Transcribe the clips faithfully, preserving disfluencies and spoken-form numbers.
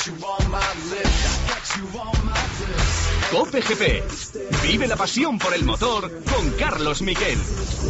COPE G P. Vive la pasión por el motor con Carlos Miquel.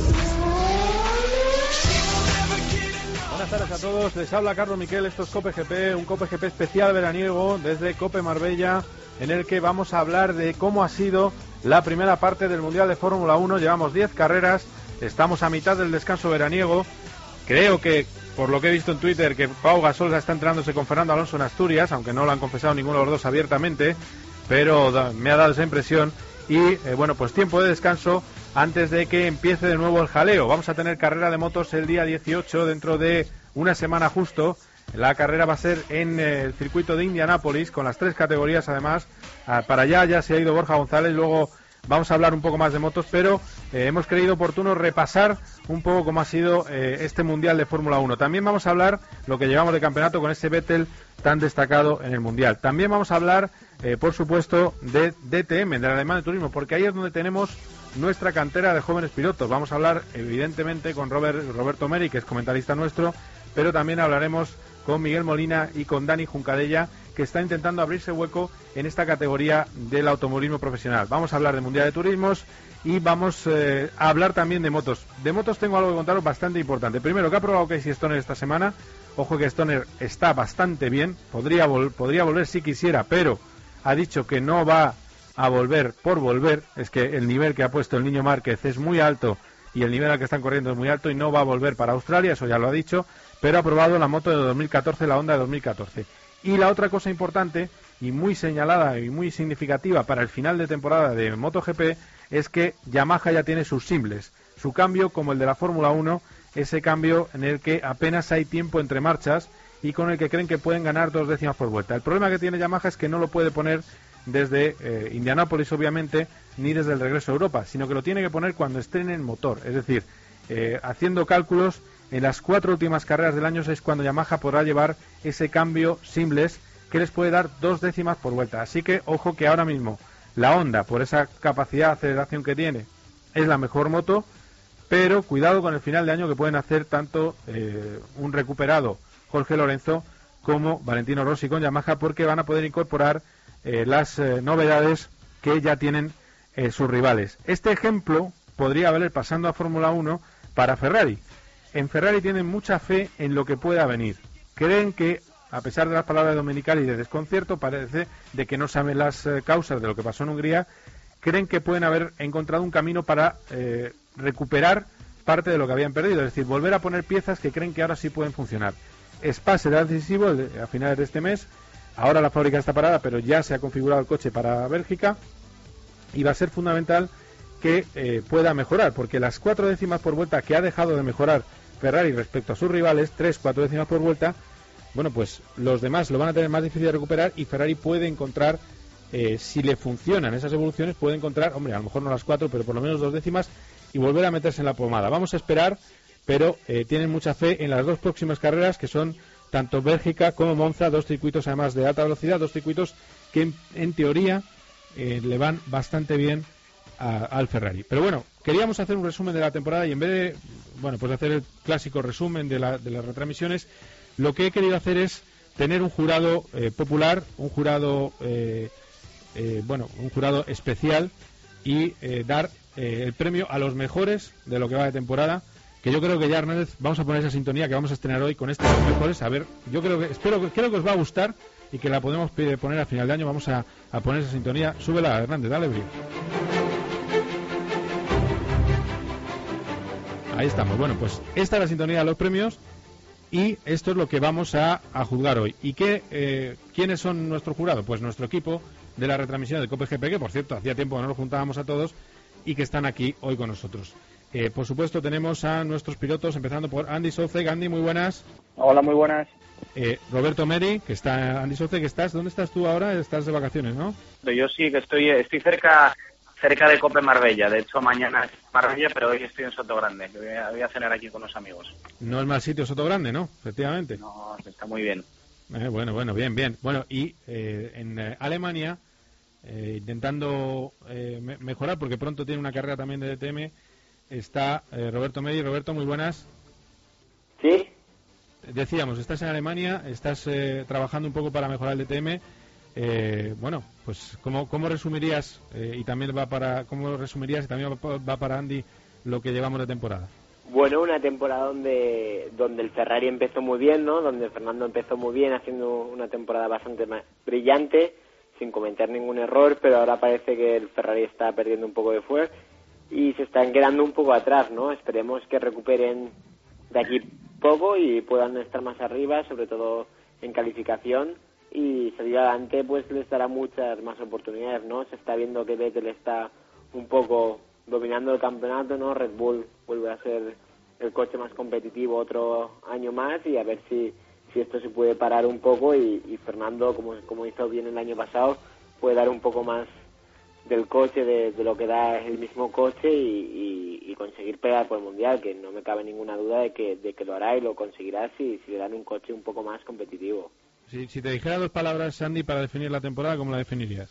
Buenas tardes a todos, les habla Carlos Miquel, esto es COPE G P, un COPE G P especial veraniego desde COPE Marbella, en el que vamos a hablar de cómo ha sido la primera parte del Mundial de Fórmula uno. Llevamos diez carreras, estamos a mitad del descanso veraniego. Creo que, por lo que he visto en Twitter, que Pau Gasol está entrenándose con Fernando Alonso en Asturias, aunque no lo han confesado ninguno de los dos abiertamente, pero da, me ha dado esa impresión. Y eh, bueno, pues tiempo de descanso antes de que empiece de nuevo el jaleo. Vamos a tener carrera de motos el día dieciocho, dentro de una semana justo. La carrera va a ser en eh, el circuito de Indianápolis, con las tres categorías además. Ah, para allá ya se ha ido Borja González, luego vamos a hablar un poco más de motos, pero eh, hemos creído oportuno repasar un poco cómo ha sido eh, este Mundial de Fórmula uno. También vamos a hablar lo que llevamos de campeonato con ese Vettel tan destacado en el Mundial. También vamos a hablar, eh, por supuesto, de D T M, del Alemán de Turismo, porque ahí es donde tenemos nuestra cantera de jóvenes pilotos. Vamos a hablar, evidentemente, con Robert, Roberto Meri, que es comentarista nuestro, pero también hablaremos con Miguel Molina y con Dani Juncadella, que está intentando abrirse hueco en esta categoría del automovilismo profesional. Vamos a hablar de Mundial de Turismos y vamos eh, a hablar también de motos. De motos tengo algo que contaros bastante importante. Primero, que ha probado Casey Stoner esta semana. Ojo que Stoner está bastante bien, podría, vol podría volver si quisiera, pero ha dicho que no va a volver por volver. Es que el nivel que ha puesto el niño Márquez es muy alto y el nivel al que están corriendo es muy alto y no va a volver para Australia, eso ya lo ha dicho, pero ha probado la moto de dos mil catorce, la Honda de dos mil catorce. Y la otra cosa importante y muy señalada y muy significativa para el final de temporada de MotoGP es que Yamaha ya tiene sus simples, su cambio como el de la Fórmula uno, ese cambio en el que apenas hay tiempo entre marchas y con el que creen que pueden ganar dos décimas por vuelta. El problema que tiene Yamaha es que no lo puede poner desde eh, Indianápolis, obviamente, ni desde el regreso a Europa, sino que lo tiene que poner cuando estrenen el motor, es decir, eh, haciendo cálculos. En las cuatro últimas carreras del año es cuando Yamaha podrá llevar ese cambio seamless que les puede dar dos décimas por vuelta. Así que ojo que ahora mismo la Honda, por esa capacidad de aceleración que tiene, es la mejor moto, pero cuidado con el final de año, que pueden hacer tanto eh, un recuperado Jorge Lorenzo como Valentino Rossi con Yamaha, porque van a poder incorporar eh, las eh, novedades que ya tienen eh, sus rivales. Este ejemplo podría valer pasando a Fórmula uno para Ferrari. En Ferrari tienen mucha fe en lo que pueda venir. Creen que, a pesar de las palabras de Domenicali y de desconcierto, parece de que no saben las eh, causas de lo que pasó en Hungría, creen que pueden haber encontrado un camino para eh, recuperar parte de lo que habían perdido, es decir, volver a poner piezas que creen que ahora sí pueden funcionar. Spa será decisivo a finales de este mes. Ahora la fábrica está parada, pero ya se ha configurado el coche para Bélgica y va a ser fundamental que eh, pueda mejorar, porque las cuatro décimas por vuelta que ha dejado de mejorar Ferrari respecto a sus rivales, tres, cuatro décimas por vuelta, bueno, pues los demás lo van a tener más difícil de recuperar y Ferrari puede encontrar, eh, si le funcionan esas evoluciones, puede encontrar, hombre, a lo mejor no las cuatro, pero por lo menos dos décimas y volver a meterse en la pomada. Vamos a esperar, pero eh, tienen mucha fe en las dos próximas carreras, que son tanto Bélgica como Monza, dos circuitos además de alta velocidad, dos circuitos que en, en teoría eh, le van bastante bien a, al Ferrari. Pero bueno, queríamos hacer un resumen de la temporada y en vez de, bueno, pues hacer el clásico resumen de, la, de las retransmisiones, lo que he querido hacer es tener un jurado eh, popular, un jurado, eh, eh, bueno, un jurado especial y eh, dar eh, el premio a los mejores de lo que va de temporada, que yo creo que ya, Hernández, vamos a poner esa sintonía que vamos a estrenar hoy con estos mejores. A ver, yo creo que, espero que, creo que os va a gustar y que la podemos poner a final de año. Vamos a, a poner esa sintonía. Súbela, Hernández, dale brillo. Ahí estamos. Bueno, pues esta es la sintonía de los premios y esto es lo que vamos a, a juzgar hoy. ¿Y qué, eh, quiénes son nuestro jurado? Pues nuestro equipo de la retransmisión de COPE G P, que por cierto hacía tiempo que no nos juntábamos a todos y que están aquí hoy con nosotros. Eh, por supuesto tenemos a nuestros pilotos, empezando por Andy Soucek. Andy, muy buenas. Hola, muy buenas. Eh, Roberto Meri, que está, Andy Soucek, que estás, ¿dónde estás tú ahora? Estás de vacaciones, ¿no? Yo sí, que estoy estoy cerca cerca de Cope Marbella. De hecho, mañana es Marbella, pero hoy estoy en Sotogrande. Voy a, voy a cenar aquí con unos amigos. No es mal sitio Sotogrande, ¿no? Efectivamente. No, está muy bien. Eh, bueno, bueno, bien, bien. Bueno, y eh, en eh, Alemania, eh, intentando eh, me mejorar, porque pronto tiene una carrera también de D T M, está eh, Roberto Meri. Roberto, muy buenas. Sí. decíamos, estás en Alemania, estás eh, trabajando un poco para mejorar el D T M. Eh, bueno, pues ¿cómo, cómo resumirías eh, y también va para cómo resumirías y también va, va para Andy lo que llevamos de temporada? Bueno, una temporada donde donde el Ferrari empezó muy bien, ¿no? Donde Fernando empezó muy bien, haciendo una temporada bastante más brillante, sin cometer ningún error, pero ahora parece que el Ferrari está perdiendo un poco de fuerza y se están quedando un poco atrás, ¿no? Esperemos que recuperen de aquí poco y puedan estar más arriba, sobre todo en calificación, y salir adelante pues les dará muchas más oportunidades, ¿no? Se está viendo que Vettel está un poco dominando el campeonato, ¿no? Red Bull vuelve a ser el coche más competitivo otro año más y a ver si si esto se puede parar un poco y, y Fernando, como como hizo bien el año pasado, puede dar un poco más del coche, de, de lo que da el mismo coche y, y, y conseguir pegar por el Mundial, que no me cabe ninguna duda de que de que lo hará y lo conseguirá si, si le dan un coche un poco más competitivo. Si, si te dijera dos palabras, Sandy, para definir la temporada, ¿cómo la definirías?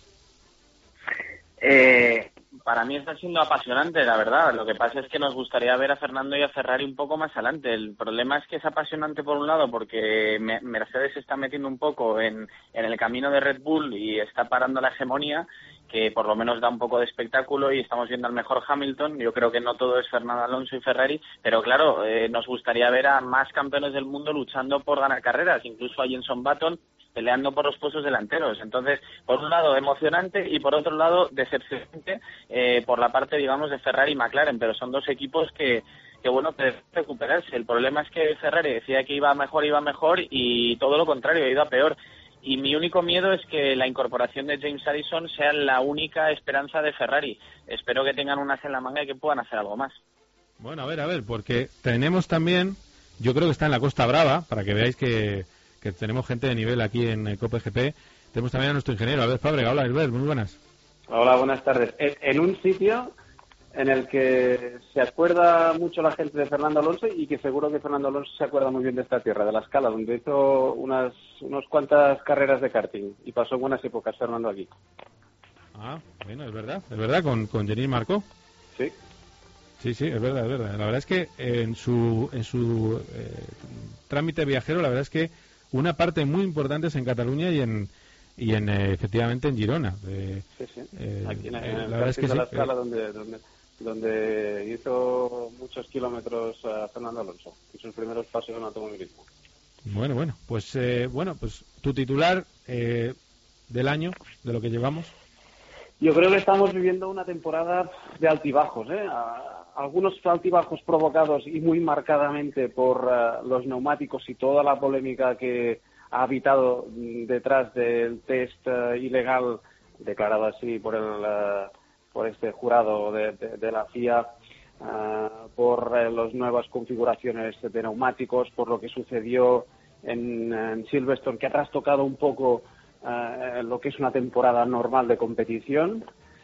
Eh, para mí está siendo apasionante, la verdad. Lo que pasa es que nos gustaría ver a Fernando y a Ferrari un poco más adelante. El problema es que es apasionante por un lado porque Mercedes se está metiendo un poco en, en el camino de Red Bull y está parando la hegemonía, que por lo menos da un poco de espectáculo y estamos viendo al mejor Hamilton. Yo creo que no todo es Fernando Alonso y Ferrari, pero claro, eh, nos gustaría ver a más campeones del mundo luchando por ganar carreras, incluso a Jenson Button peleando por los puestos delanteros. Entonces, por un lado emocionante y por otro lado decepcionante eh, por la parte, digamos, de Ferrari y McLaren, pero son dos equipos que, que bueno, que deben recuperarse. El problema es que Ferrari decía que iba mejor, iba mejor y todo lo contrario, ha ido a peor. Y mi único miedo es que la incorporación de James Allison sea la única esperanza de Ferrari. Espero que tengan unas en la manga y que puedan hacer algo más. Bueno, a ver, a ver, porque tenemos también, yo creo que está en la Costa Brava, para que veáis que, que tenemos gente de nivel aquí en el Cope G P. Tenemos también a nuestro ingeniero, Albert Fábrega. Hola, Albert, muy buenas. Hola, buenas tardes. En, en un sitio en el que se acuerda mucho la gente de Fernando Alonso y que seguro que Fernando Alonso se acuerda muy bien de esta tierra, de La Scala, donde hizo unas unos cuantas carreras de karting y pasó buenas épocas Fernando aquí. Ah, bueno, es verdad, es verdad, con, con Jenny Marcó. Sí. Sí, sí, es verdad, es verdad. La verdad es que en su, en su eh, trámite viajero, la verdad es que una parte muy importante es en Cataluña y en y en eh, efectivamente en Girona. Eh, sí, sí. Eh, aquí en, eh, en el la verdad es que de sí, La Scala, eh, donde, donde donde hizo muchos kilómetros a Fernando Alonso y sus primeros pasos en automovilismo. Bueno, bueno, pues eh, bueno, pues tu titular eh, del año, de lo que llevamos. Yo creo que estamos viviendo una temporada de altibajos, ¿eh? A, algunos altibajos provocados y muy marcadamente por uh, los neumáticos y toda la polémica que ha habitado detrás del test uh, ilegal declarado así por el uh, por este jurado de, de, de la F I A, uh, por uh, las nuevas configuraciones de neumáticos, por lo que sucedió en, en Silverstone, que ha trastocado un poco uh, lo que es una temporada normal de competición.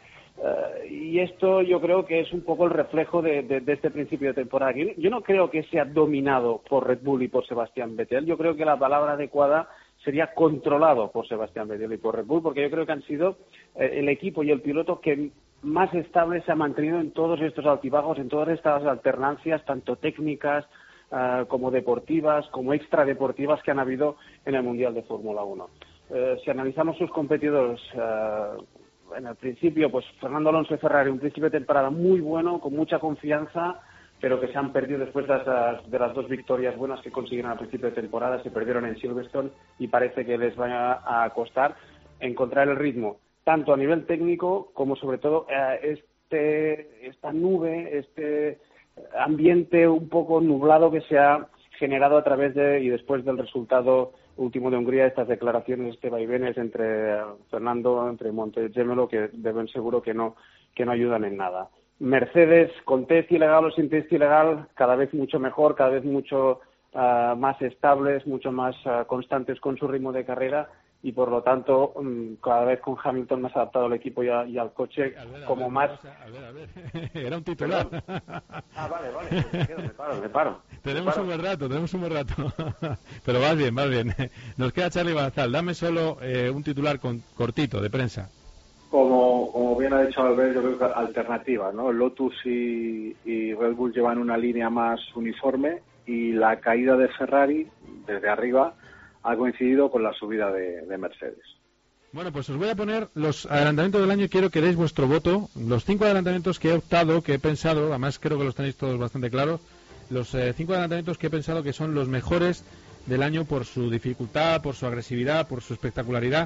Uh, y esto yo creo que es un poco el reflejo de, de, de este principio de temporada. Yo no creo que sea dominado por Red Bull y por Sebastián Vettel. Yo creo que la palabra adecuada sería controlado por Sebastián Vettel y por Red Bull, porque yo creo que han sido eh, el equipo y el piloto que más estable se ha mantenido en todos estos altibajos, en todas estas alternancias, tanto técnicas uh, como deportivas, como extradeportivas que han habido en el Mundial de Fórmula uno. Uh, si analizamos sus competidores, uh, en el principio, pues Fernando Alonso y Ferrari, un principio de temporada muy bueno, con mucha confianza, pero que se han perdido después de las, de las dos victorias buenas que consiguieron al principio de temporada, se perdieron en Silverstone y parece que les va a costar encontrar el ritmo, tanto a nivel técnico como sobre todo eh, este esta nube, este ambiente un poco nublado que se ha generado a través de y después del resultado último de Hungría, estas declaraciones, este vaivenes entre uh, Fernando, entre Montegemelo, que deben seguro que no que no ayudan en nada. Mercedes, con test ilegal o sin test ilegal, cada vez mucho mejor, cada vez mucho uh, más estables, mucho más uh, constantes con su ritmo de carrera y por lo tanto um, cada vez con Hamilton más adaptado al equipo y, a, y al coche a ver, a como ver, más... A ver, a ver, era un titular. Ah, vale, vale, me, quedo, me paro, me paro. Tenemos me paro. un buen rato, tenemos un buen rato. Pero vas bien, vas bien. Nos queda Charlie Balazal, dame solo eh, un titular con, cortito, de prensa. Como, como bien ha dicho Albert, yo creo que alternativa, ¿no? Lotus y, y Red Bull llevan una línea más uniforme y la caída de Ferrari desde arriba ha coincidido con la subida de, de Mercedes. Bueno, pues os voy a poner los adelantamientos del año y quiero que deis vuestro voto. Los cinco adelantamientos que he optado, que he pensado, además creo que los tenéis todos bastante claros, los eh, cinco adelantamientos que he pensado que son los mejores del año por su dificultad, por su agresividad, por su espectacularidad.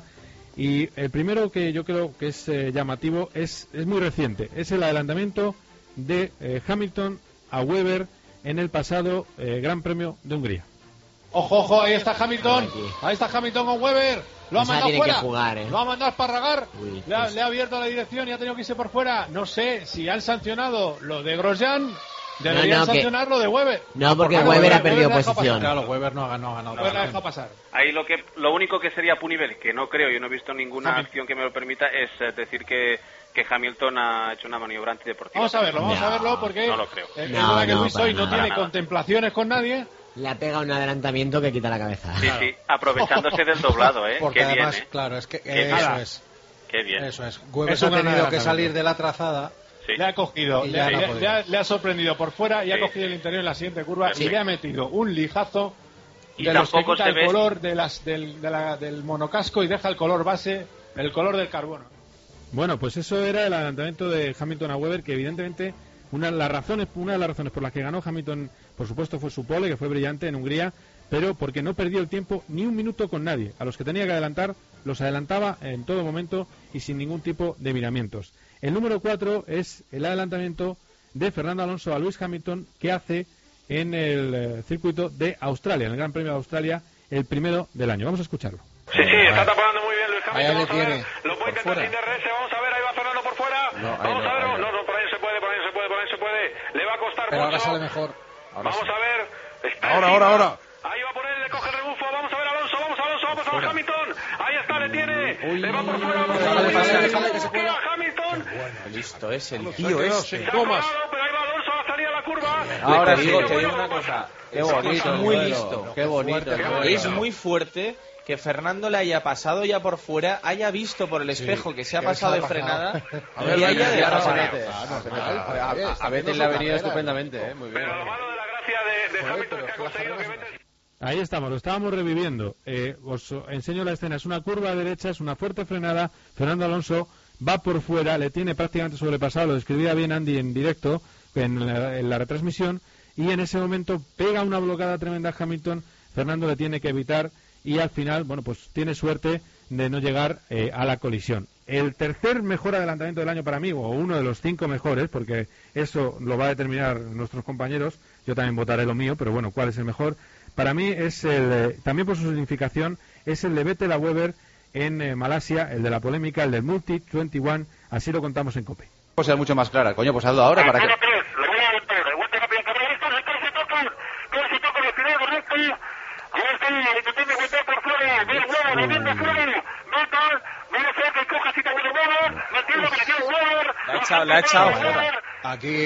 Y el primero que yo creo que es eh, llamativo es, es muy reciente. Es el adelantamiento de eh, Hamilton a Webber en el pasado eh, Gran Premio de Hungría. Ojo, ojo, ahí está Hamilton. Ahí está Hamilton con Webber. Lo ha Esa mandado tiene fuera. que jugar, ¿eh? Lo ha mandado a esparragar. Uy, le, ha, pues... le ha abierto la dirección y ha tenido que irse por fuera. No sé si han sancionado lo de Grosjean. Deberían no, no, sancionar que... lo de Webber. No, porque Claro, Webber ha Webber perdido Webber posición. Claro, Webber no ha ganado. No, Webber la deja pasar. Ahí lo que lo único que sería punible, que no creo, yo no he visto ninguna Hamilton. acción que me lo permita, es eh, decir que, que Hamilton ha hecho una maniobra antideportiva. Vamos a verlo, vamos no, a verlo porque no lo creo. Es No, verdad que no, Luis para hoy no nada. tiene Para contemplaciones con nadie. Le ha pegado un adelantamiento que quita la cabeza. Sí, sí, aprovechándose del doblado, ¿eh? Porque Qué además, bien, ¿eh? claro, es que Qué eso bien. es. Qué bien. Eso es. Webber Es un ha gran tenido que adelantamiento. salir de la trazada. Sí. Le ha cogido, Y le, ya no le- ha podido. le ha, le ha sorprendido por fuera y ha Sí. cogido el interior en la siguiente curva Sí. y le ha metido un lijazo Y de los que tampoco quita se el ve... color de las, del, de la- del monocasco y deja el color base, el color del carbono. Bueno, pues eso era el adelantamiento de Hamilton a Webber, que evidentemente una de las razones, una de las razones por las que ganó Hamilton, por supuesto, fue su pole, que fue brillante en Hungría, pero porque no perdió el tiempo ni un minuto con nadie. A los que tenía que adelantar, los adelantaba en todo momento y sin ningún tipo de miramientos. El número cuatro es el adelantamiento de Fernando Alonso a Lewis Hamilton, que hace en el eh, circuito de Australia, en el Gran Premio de Australia, el primero del año. Vamos a escucharlo. Sí, sí, está tapando muy bien Luis Ahí Hamilton. le Vamos a ver, tiene, lo puede por intentar fuera. sin D R S. Vamos a ver, ahí va Fernando por fuera. No, ahí vamos no, a ver, ahí no, no. no, por ahí se puede, por ahí se puede, por ahí se puede. Le va a costar Pero ahora mucho. sale mejor. Ahora Vamos sí. a ver. Está Ahora, encima. ahora, ahora. Ahí va por él, le coge el rebufo. Vamos a ver, Alonso, vamos Alonso, vamos a ver Hamilton. Ahí está, le tiene. Uy. Le va por fuera, vamos a Déjale, ver. déjale, déjale que se Queda pueda. Hamilton. Listo es el Se ha tío quedado este. sin Se ha gomas. colado, pero ahí va Alonso a salir a la curva. Ahora Le sí, pega te un digo vuelo, una cosa. Qué Es bonito, muy bueno. listo. Qué bonito. fuerte, qué bonito. Es muy fuerte que Fernando le haya pasado ya por fuera, haya visto por el espejo que se ha que pasado se de ha pasado. frenada A ver, y haya Vettel, dejado ahora pasar. se mete. Ah, no, se mete. Claro, A- pero a- oye, a está Vettel haciendo le ha su venido carrera, estupendamente, ¿no? eh, muy bien. Pero lo malo de la gracia de, de Joder, Hamilton pero es que ha es que la conseguido que carrera Vettel... Ahí estamos, lo estábamos reviviendo. Eh, os enseño la escena. Es una curva derecha, es una fuerte frenada. Fernando Alonso va por fuera, le tiene prácticamente sobrepasado. Lo describía bien Andy en directo, en la, en la retransmisión. Y en ese momento pega una blocada tremenda a Hamilton. Fernando le tiene que evitar y al final, bueno, pues tiene suerte de no llegar eh, a la colisión. El tercer mejor adelantamiento del año para mí, o uno de los cinco mejores, porque eso lo va a determinar nuestros compañeros, yo también votaré lo mío, pero bueno, ¿cuál es el mejor? Para mí es el, eh, también por su significación, es el de Vettel a Webber en eh, Malasia, el de la polémica, el del Multi veintiuno, así lo contamos en COPE. Pues sea mucho más clara, coño, pues hazlo ahora para que... Lo voy a aventar, aguanta rápido, que ahí está, ahí se tocan, casi tocan el final correcto. Ahí está, intentando aguantar por fuera, bien Weber, bien de fuera, Vettel, mira sea que coja si te vuelve Weber, me entiendo que le tiene Weber. La ha echado, la ha echado. Aquí.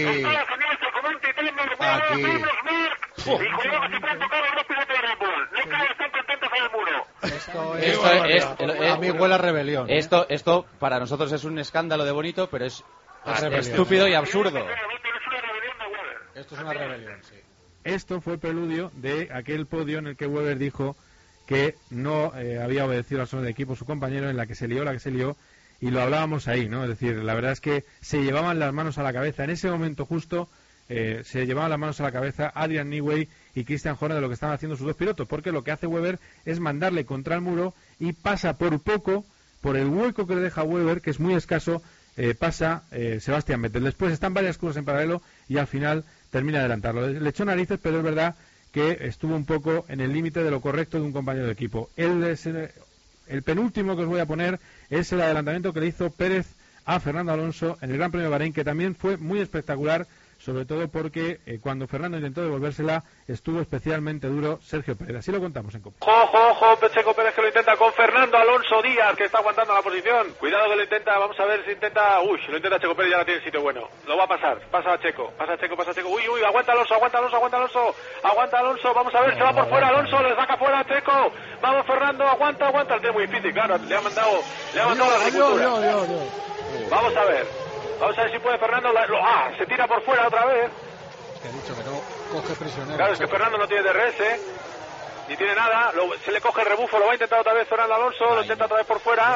Aquí. Aquí. Y cuidado que se pueden tocar a los pilotos de Red Bull. No creo que estén contentos en el muro. Esto Esto es, es- a mí huele a rebelión. ¿eh? Esto, esto para nosotros es un escándalo de bonito, pero es Es rebelión. estúpido y absurdo. Esto es una rebelión, sí. Esto fue el preludio de aquel podio en el que Webber dijo que no eh, había obedecido al son del equipo su compañero, en la que se lió, la que se lió, y lo hablábamos ahí, ¿no? Es decir, la verdad es que se llevaban las manos a la cabeza. En ese momento justo eh, se llevaban las manos a la cabeza Adrian Newey y Christian Horner de lo que estaban haciendo sus dos pilotos, porque lo que hace Webber es mandarle contra el muro y pasa por poco, por el hueco que le deja Webber, que es muy escaso, eh, pasa eh, Sebastián Vettel. Después están varias curvas en paralelo y al final termina de adelantarlo. Le echó narices, pero es verdad que estuvo un poco en el límite de lo correcto de un compañero de equipo. El, el penúltimo que os voy a poner es el adelantamiento que le hizo Pérez a Fernando Alonso en el Gran Premio de Bahrein, que también fue muy espectacular, sobre todo porque eh, cuando Fernando intentó devolvérsela estuvo especialmente duro Sergio Pérez. Así lo contamos en Copa. Ojo, ojo, Checo Pérez que lo intenta con Fernando Alonso Díaz, que está aguantando la posición. Cuidado que lo intenta, vamos a ver si intenta... Uy, lo intenta Checo Pérez, ya la tiene en sitio bueno. Lo va a pasar, pasa a Checo, pasa a Checo, pasa a Checo. Uy, uy, aguanta Alonso, aguanta Alonso, aguanta Alonso. Aguanta Alonso, vamos a ver, se va por fuera Alonso, le saca fuera a Checo. Vamos Fernando, aguanta, aguanta. El tío es muy difícil, claro, le ha mandado, le ha mandado la agricultura. Vamos a ver, vamos a ver si puede Fernando... La... Ah, se tira por fuera otra vez. Que he dicho que no coge prisionero. Claro, es que Fernando no tiene D R S, ni tiene nada, lo, se le coge el rebufo, lo va a intentar otra vez Fernando Alonso, Ay, lo intenta otra vez por fuera.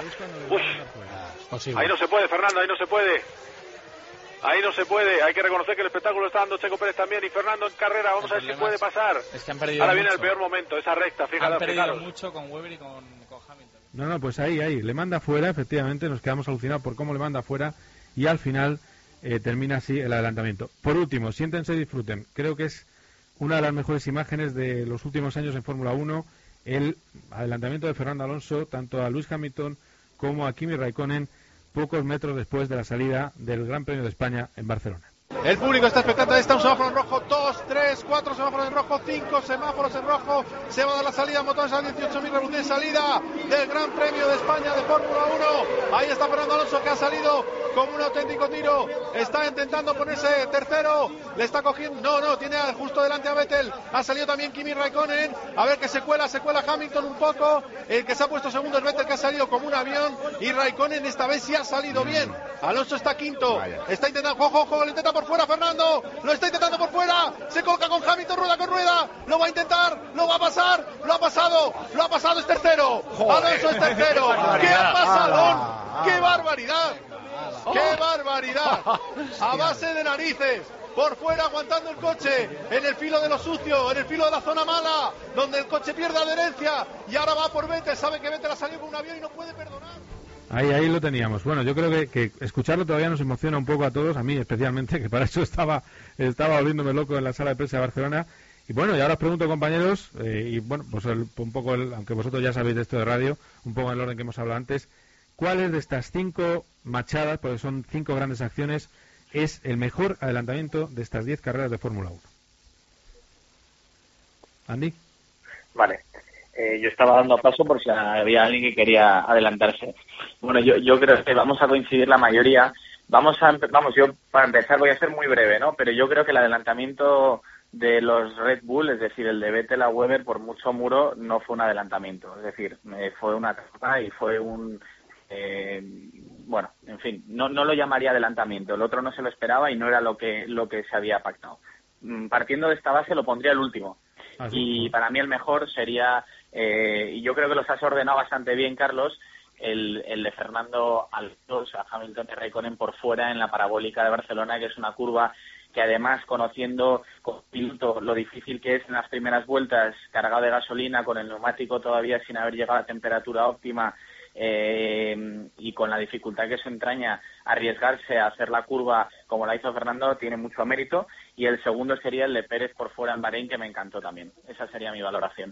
Uy, ahí no se puede, Fernando, ahí no se puede. Ahí no se puede, hay que reconocer que el espectáculo está dando Checo Pérez también y Fernando en carrera, vamos a ver si puede pasar. Es que han perdido Ahora mucho. viene el peor momento, esa recta, fíjate. Han perdido fijaros. mucho con Webber y con, con Hamilton. No, no, pues ahí, ahí, le manda fuera, efectivamente, nos quedamos alucinados por cómo le manda fuera y al final eh, termina así el adelantamiento. Por último, siéntense y disfruten, creo que es una de las mejores imágenes de los últimos años en Fórmula uno, el adelantamiento de Fernando Alonso, tanto a Lewis Hamilton como a Kimi Raikkonen, pocos metros después de la salida del Gran Premio de España en Barcelona. El público está expectante, está un semáforo en rojo, dos, tres, cuatro semáforos en rojo, cinco semáforos en rojo, se va a dar la salida, motores a dieciocho mil revoluciones, salida del Gran Premio de España de Fórmula uno, ahí está Fernando Alonso que ha salido como un auténtico tiro, está intentando ponerse tercero, le está cogiendo, no, no, tiene justo delante a Vettel, ha salido también Kimi Raikkonen, a ver que se cuela, se cuela Hamilton un poco, el que se ha puesto segundo es Vettel que ha salido como un avión y Raikkonen esta vez sí ha salido bien, Alonso está quinto, está intentando, ojo, ojo, lo intenta por fuera Fernando, lo está intentando por fuera, se coloca con Hamilton rueda con rueda, lo va a intentar, lo va a pasar, lo ha pasado, lo ha pasado, es tercero, Alonso es tercero, ¿qué ha pasado? ¡Qué barbaridad! ¡Qué barbaridad! A base de narices, por fuera aguantando el coche, en el filo de lo sucio, en el filo de la zona mala, donde el coche pierde adherencia y ahora va por Vettel, sabe que Vettel ha salido con un avión y no puede perdonar. Ahí, ahí lo teníamos. Bueno, yo creo que, que escucharlo todavía nos emociona un poco a todos, a mí especialmente, que para eso estaba estaba volviéndome loco en la sala de prensa de Barcelona. Y bueno, y ahora os pregunto, compañeros, eh, y bueno, pues el, un poco, el, aunque vosotros ya sabéis de esto de radio, un poco en el orden que hemos hablado antes, ¿cuáles de estas cinco machadas, porque son cinco grandes acciones, es el mejor adelantamiento de estas diez carreras de Fórmula uno? Andy. Vale. Eh, yo estaba dando paso por si había alguien que quería adelantarse. Bueno, yo, yo creo que vamos a coincidir la mayoría. Vamos a, vamos, yo para empezar voy a ser muy breve, ¿no? Pero yo creo que el adelantamiento de los Red Bull, es decir, el de Vettel a Webber por mucho muro, no fue un adelantamiento. Es decir, eh, fue una trampa y fue un... Eh, bueno, en fin, no, no lo llamaría adelantamiento. El otro no se lo esperaba y no era lo que, lo que se había pactado. Partiendo de esta base lo pondría el último. Y para mí el mejor sería, eh, y yo creo que los has ordenado bastante bien, Carlos, el, el de Fernando Alonso, o sea, Hamilton y Raikkonen por fuera en la parabólica de Barcelona, que es una curva que además, conociendo con piloto lo difícil que es en las primeras vueltas, cargado de gasolina, con el neumático todavía sin haber llegado a la temperatura óptima, eh, y con la dificultad que eso entraña, arriesgarse a hacer la curva como la hizo Fernando tiene mucho mérito. Y el segundo sería el de Pérez por fuera en Bahrein, que me encantó también. Esa sería mi valoración.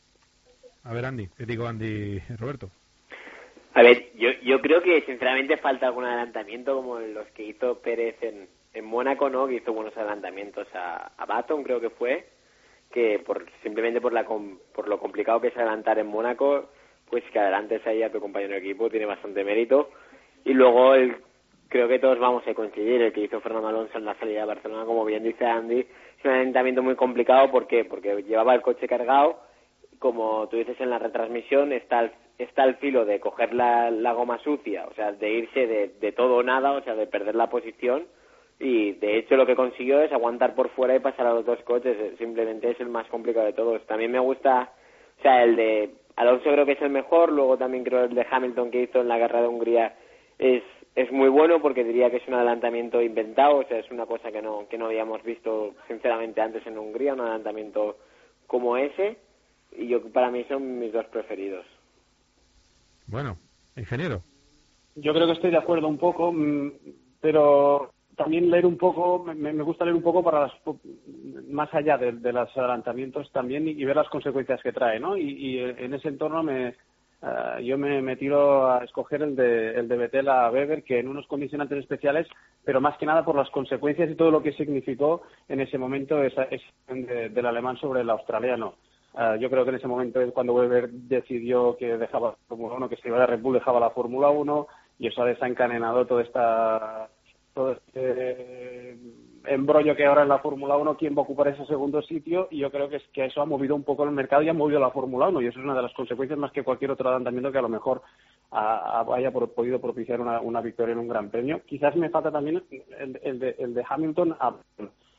A ver, Andy, te digo Andy, Roberto. A ver, yo, yo creo que sinceramente falta algún adelantamiento como los que hizo Pérez en, en Mónaco, ¿no? Que hizo buenos adelantamientos a, a Baton, creo que fue, que por simplemente por la por lo complicado que es adelantar en Mónaco, pues que adelantes ahí a tu compañero de equipo tiene bastante mérito. Y luego el creo que todos vamos a coincidir, el que hizo Fernando Alonso en la salida de Barcelona, como bien dice Andy, es un adelantamiento muy complicado. ¿Por qué? Porque llevaba el coche cargado, como tú dices en la retransmisión, está al, está al filo de coger la, la goma sucia, o sea, de irse de, de todo o nada, o sea, de perder la posición, y de hecho lo que consiguió es aguantar por fuera y pasar a los dos coches. Simplemente es el más complicado de todos. También me gusta, o sea, el de Alonso creo que es el mejor, luego también creo el de Hamilton que hizo en la guerra de Hungría es es muy bueno, porque diría que es un adelantamiento inventado, o sea, es una cosa que no que no habíamos visto sinceramente antes en Hungría, un adelantamiento como ese, y yo para mí son mis dos preferidos. Bueno, ingeniero. Yo creo que estoy de acuerdo un poco, pero también leer un poco, me, me gusta leer un poco para las, más allá de, de los adelantamientos también, y, y ver las consecuencias que trae, ¿no? Y, y en ese entorno me Uh, yo me, me tiro a escoger el de, el de Vettel a Webber, que en unos condicionantes especiales, pero más que nada por las consecuencias y todo lo que significó en ese momento esa, esa de, del alemán sobre el australiano. Uh, yo creo que en ese momento es cuando Webber decidió que dejaba la Fórmula uno, que se iba de Red Bull, dejaba la Fórmula uno, y eso ha desencadenado toda esta, todo este embrollo que ahora en la Fórmula uno, quién va a ocupar ese segundo sitio, y yo creo que es que eso ha movido un poco el mercado y ha movido la Fórmula uno, y eso es una de las consecuencias más que cualquier otro adelantamiento que a lo mejor ha, haya por, podido propiciar una, una victoria en un gran premio. Quizás me falta también el, el, de, el de Hamilton, a,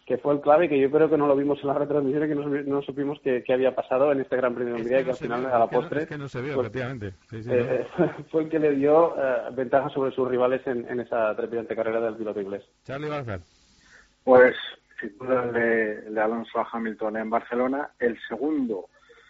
que fue el clave, que yo creo que no lo vimos en la retransmisión y que no, no supimos qué había pasado en este Gran Premio de Hungría, que, que al final, vio, a la postre... Es que no se vio, pues, efectivamente. Sí, sí, eh, ¿no? Fue el que le dio eh, ventaja sobre sus rivales en, en esa trepidante carrera del piloto inglés. Charlie Balzar. Pues, sin duda, el de, el de Alonso a Hamilton en Barcelona. El segundo,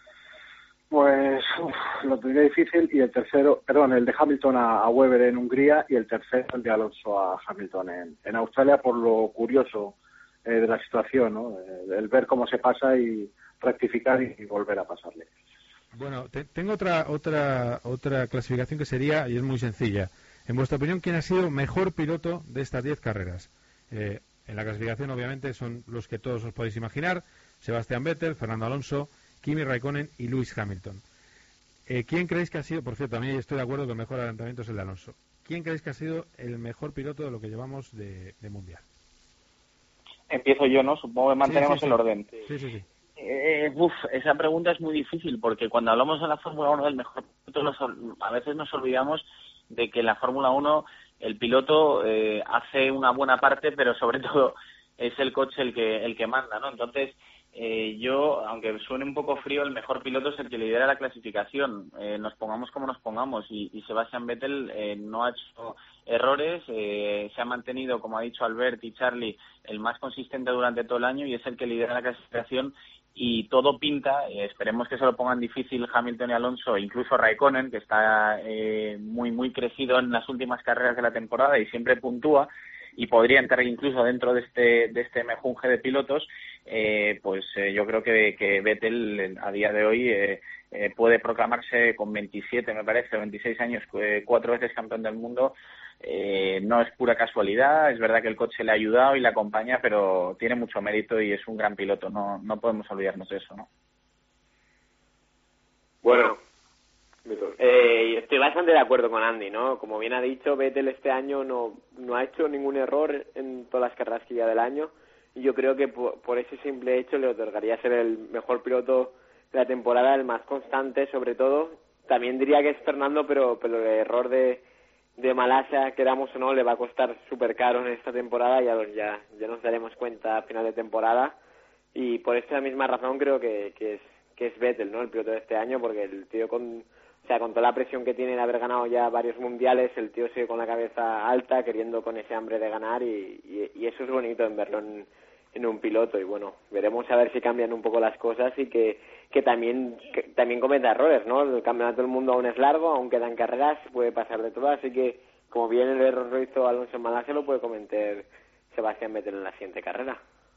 pues, uf, lo tendría difícil. Y el tercero, perdón, el de Hamilton a, a Webber en Hungría. Y el tercero, el de Alonso a Hamilton en, en Australia, por lo curioso eh, de la situación, ¿no? El, el ver cómo se pasa y rectificar y, y volver a pasarle. Bueno, te, tengo otra otra otra clasificación que sería, y es muy sencilla. En vuestra opinión, ¿quién ha sido mejor piloto de estas diez carreras? Eh, en la clasificación, obviamente, son los que todos os podéis imaginar: Sebastián Vettel, Fernando Alonso, Kimi Raikkonen y Lewis Hamilton. Eh, ¿Quién creéis que ha sido, por cierto, a mí estoy de acuerdo que el mejor adelantamiento es el de Alonso? ¿Quién creéis que ha sido el mejor piloto de lo que llevamos de, de Mundial? Empiezo yo, ¿no? Supongo que mantenemos sí, sí, el sí. orden. Sí, sí, sí. Eh, uf, esa pregunta es muy difícil porque cuando hablamos de la Fórmula uno del mejor piloto, nos, a veces nos olvidamos de que en la Fórmula uno el piloto eh, hace una buena parte, pero sobre todo es el coche el que el que manda, ¿no? Entonces, eh, yo, aunque suene un poco frío, el mejor piloto es el que lidera la clasificación. Eh, nos pongamos como nos pongamos y, y Sebastian Vettel eh, no ha hecho errores, eh, se ha mantenido, como ha dicho Albert y Charlie, el más consistente durante todo el año y es el que lidera la clasificación. Y todo pinta, eh, esperemos que se lo pongan difícil Hamilton y Alonso, incluso Raikkonen, que está eh, muy muy crecido en las últimas carreras de la temporada y siempre puntúa y podría entrar incluso dentro de este de este mejunje de pilotos. Eh, pues eh, yo creo que, que Vettel a día de hoy eh, eh, puede proclamarse con veintisiete, me parece, veintiséis años, eh, cuatro veces campeón del mundo. Eh, no es pura casualidad, es verdad que el coche le ha ayudado y le acompaña, pero tiene mucho mérito y es un gran piloto, no no podemos olvidarnos de eso, ¿no? Bueno, eh, estoy bastante de acuerdo con Andy, ¿no? Como bien ha dicho, Vettel este año no no ha hecho ningún error en todas las carreras que lleva del año y yo creo que por, por ese simple hecho le otorgaría ser el mejor piloto de la temporada, el más constante sobre todo. También diría que es Fernando, pero, pero el error de de Malasia, queramos o no, le va a costar súper caro en esta temporada, ya, ya ya nos daremos cuenta a final de temporada y por esta misma razón creo que, que es que es Vettel, ¿no? El piloto de este año, porque el tío con o sea con toda la presión que tiene de haber ganado ya varios mundiales, el tío sigue con la cabeza alta, queriendo con ese hambre de ganar y, y, y eso es bonito en verlo en, en un piloto y bueno, veremos a ver si cambian un poco las cosas y que que también que también cometa errores, ¿no? El campeonato del mundo aún es largo, aún quedan carreras, puede pasar de todo, así que como bien el error lo hizo Alonso en Malasia, lo puede cometer Sebastián Vettel en la siguiente carrera.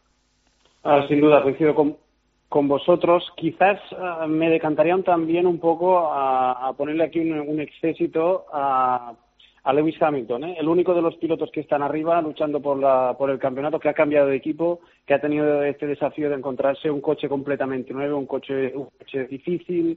Ah, sin duda, coincido con, con vosotros. Quizás uh, me decantaría también un poco a, a ponerle aquí un, un excésito a, a Lewis Hamilton, ¿eh? El único de los pilotos que están arriba luchando por, la, por el campeonato, que ha cambiado de equipo, que ha tenido este desafío de encontrarse un coche completamente nuevo, un coche, un coche difícil,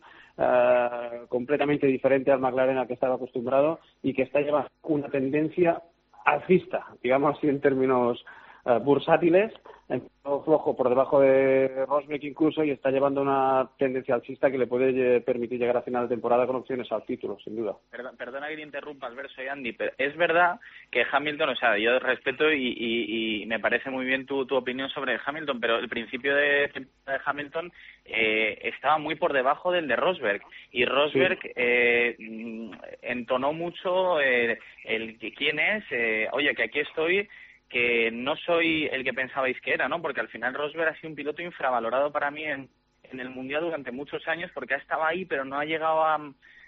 uh, completamente diferente al McLaren al que estaba acostumbrado y que está llevando una tendencia alcista, digamos así en términos uh, bursátiles, empezó flojo por debajo de Rosberg incluso y está llevando una tendencia alcista que le puede permitir llegar a final de temporada con opciones al título, sin duda. Perdona, perdona que te interrumpa, Albert, soy Andy, pero es verdad que Hamilton, o sea, yo respeto y, y, y me parece muy bien tu, tu opinión sobre Hamilton, pero el principio de, de Hamilton eh, estaba muy por debajo del de Rosberg y Rosberg sí. eh, entonó mucho eh, el quién es, eh, oye, que aquí estoy, que no soy el que pensabais que era, ¿no? Porque al final Rosberg ha sido un piloto infravalorado para mí en, en el Mundial durante muchos años porque ha estado ahí pero no ha llegado a,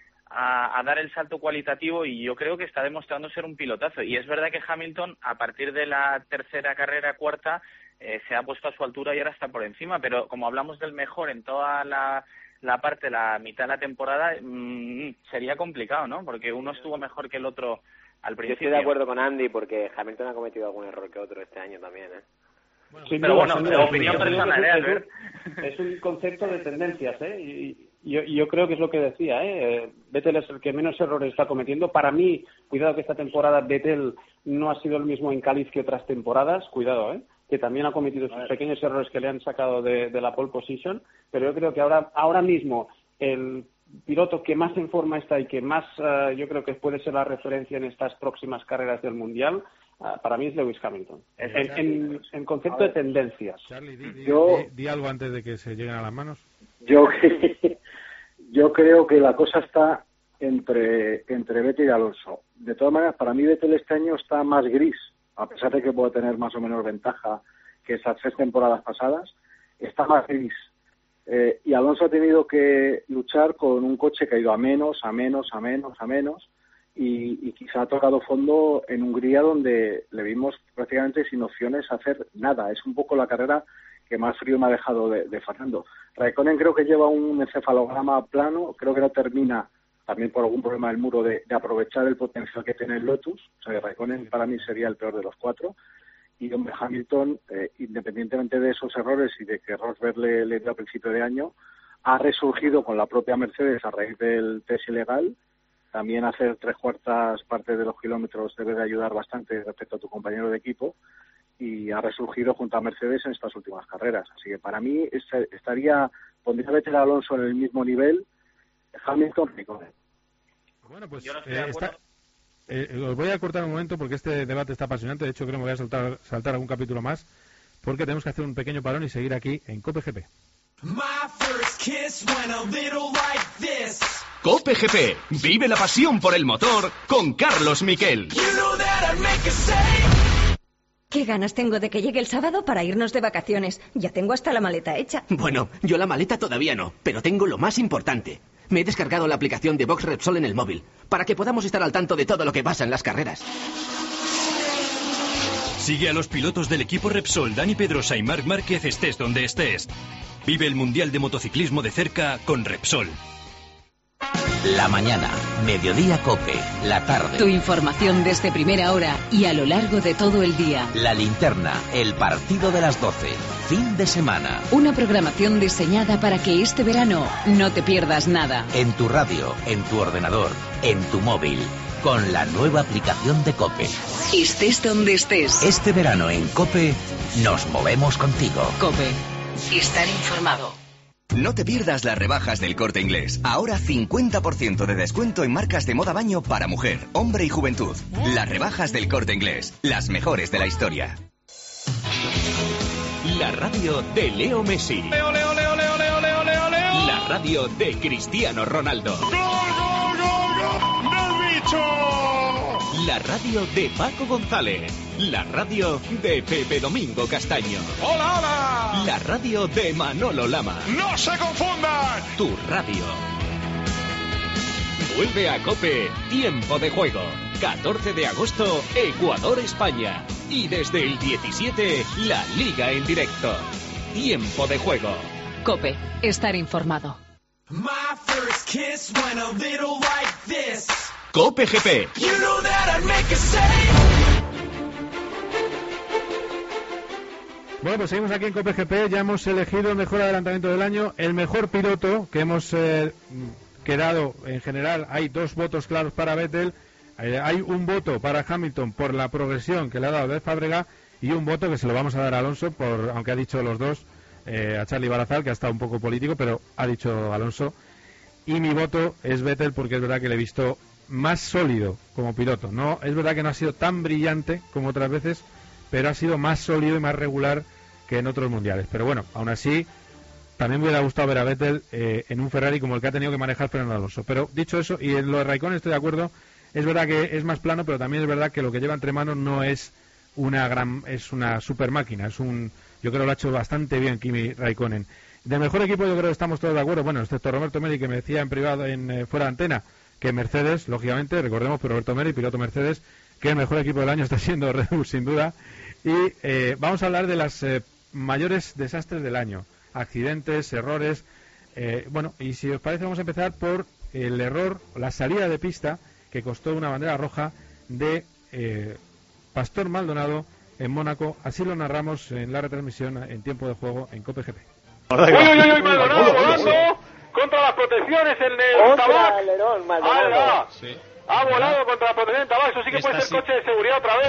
a, a dar el salto cualitativo y yo creo que está demostrando ser un pilotazo. Y es verdad que Hamilton, a partir de la tercera carrera, cuarta, eh, se ha puesto a su altura y ahora está por encima, pero como hablamos del mejor en toda la, la parte, la mitad de la temporada, mmm, sería complicado, ¿no? Porque uno estuvo mejor que el otro al principio. Yo estoy de acuerdo con Andy porque Hamilton ha cometido algún error que otro este año también, ¿eh? Bueno, pero duda, bueno, la opinión personal, ¿eh, Albert? Es un concepto de tendencias, ¿eh? Y yo, yo creo que es lo que decía, ¿eh? Vettel es el que menos errores está cometiendo. Para mí, cuidado que esta temporada Vettel no ha sido el mismo en Cáliz que otras temporadas, cuidado, ¿eh? Que también ha cometido sus pequeños errores que le han sacado de, de la pole position, pero yo creo que ahora, ahora mismo el piloto que más en forma está y que más uh, yo creo que puede ser la referencia en estas próximas carreras del Mundial uh, para mí es Lewis Hamilton. En, en, en concepto de tendencias. Charlie, di, di, Yo- di- di algo antes de que se lleguen a las manos. Yo, yo creo que la cosa está entre, entre Vettel y Alonso. De todas maneras, para mí Vettel este año está más gris, a pesar de que puede tener más o menos ventaja que esas tres temporadas pasadas, está más gris. Eh, y Alonso ha tenido que luchar con un coche que ha ido a menos, a menos, a menos, a menos, y, y quizá ha tocado fondo en Hungría, donde le vimos prácticamente sin opciones a hacer nada. Es un poco la carrera que más frío me ha dejado de, de Fernando. Raikkonen creo que lleva un encefalograma plano, creo que no termina, también por algún problema del muro, de, de aprovechar el potencial que tiene el Lotus. O sea, que Raikkonen para mí sería el peor de los cuatro. Y hombre, Hamilton, eh, independientemente de esos errores y de que Rosberg le, le dio a principio de año, ha resurgido con la propia Mercedes a raíz del test ilegal. También hacer tres cuartas partes de los kilómetros debe de ayudar bastante respecto a tu compañero de equipo, y ha resurgido junto a Mercedes en estas últimas carreras. Así que para mí est- estaría, pondría a Vettel a Alonso en el mismo nivel, Hamilton y Raikkonen. Bueno, pues Yo no estoy eh, de acuerdo. está- eh, os voy a cortar un momento porque este debate está apasionante. De hecho, creo que me voy a saltar, saltar algún capítulo más, porque tenemos que hacer un pequeño parón y seguir aquí en Cope G P. Cope G P. Vive la pasión por el motor con Carlos Miquel. Qué ganas tengo de que llegue el sábado para irnos de vacaciones. Ya tengo hasta la maleta hecha. Bueno, yo la maleta todavía no, pero tengo lo más importante. Me he descargado la aplicación de Box Repsol en el móvil, para que podamos estar al tanto de todo lo que pasa en las carreras. Sigue a los pilotos del equipo Repsol, Dani Pedrosa y Marc Márquez, estés donde estés. Vive el Mundial de Motociclismo de cerca con Repsol. La mañana, mediodía Cope, la tarde. Tu información desde primera hora y a lo largo de todo el día. La linterna, el partido de las doce, fin de semana. Una programación diseñada para que este verano no te pierdas nada. En tu radio, en tu ordenador, en tu móvil, con la nueva aplicación de Cope. Estés donde estés. Este verano en Cope, nos movemos contigo. Cope, estar informado. No te pierdas las rebajas del Corte Inglés. Ahora cincuenta por ciento de descuento en marcas de moda baño para mujer, hombre y juventud. Las rebajas del Corte Inglés, las mejores de la historia. La radio de Leo Messi. Leo, Leo, Leo, Leo, Leo, Leo, Leo, Leo. La radio de Cristiano Ronaldo. ¡Gol, gol, gol, gol! ¡Del bicho! La radio de Paco González. La radio de Pepe Domingo Castaño. ¡Hola, hola! La radio de Manolo Lama. ¡No se confundan! Tu radio. Vuelve a COPE, Tiempo de Juego. catorce de agosto, Ecuador-España. Y desde el diecisiete, la Liga en directo. Tiempo de Juego. COPE, estar informado. COPE G P. Bueno, pues seguimos aquí en Cope G P. Ya hemos elegido el mejor adelantamiento del año, el mejor piloto que hemos eh, quedado en general. Hay dos votos claros para Vettel, eh, hay un voto para Hamilton por la progresión que le ha dado de Fábrega y un voto que se lo vamos a dar a Alonso, por aunque ha dicho los dos, eh, a Charlie Barazal, que ha estado un poco político, pero ha dicho Alonso. Y mi voto es Vettel porque es verdad que le he visto más sólido como piloto. No, es verdad que no ha sido tan brillante como otras veces, pero ha sido más sólido y más regular que en otros mundiales. Pero bueno, aún así, también me hubiera gustado ver a Vettel eh, en un Ferrari como el que ha tenido que manejar Fernando Alonso. Pero dicho eso, y en lo de Raikkonen estoy de acuerdo, es verdad que es más plano, pero también es verdad que lo que lleva entre manos no es una gran, es una super máquina, es un, yo creo que lo ha hecho bastante bien Kimi Raikkonen. Del mejor equipo yo creo que estamos todos de acuerdo, bueno, excepto Roberto Meri, que me decía en privado, en eh, fuera de antena, que Mercedes, lógicamente, recordemos que Roberto Meri, piloto Mercedes, que el mejor equipo del año está siendo Red Bull, sin duda. Y eh, vamos a hablar de las eh, mayores desastres del año, accidentes, errores. Eh, bueno, y si os parece vamos a empezar por el error, la salida de pista que costó una bandera roja de eh, Pastor Maldonado en Mónaco. Así lo narramos en la retransmisión en tiempo de juego en Cope G P. ¡Uy, uy, uy! Maldonado volando contra las protecciones en el Tabac. Alerón, Maldonado. Sí. Ha volado contra la protección en Tabac. Eso sí que Esta puede ser sí. coche de seguridad otra vez.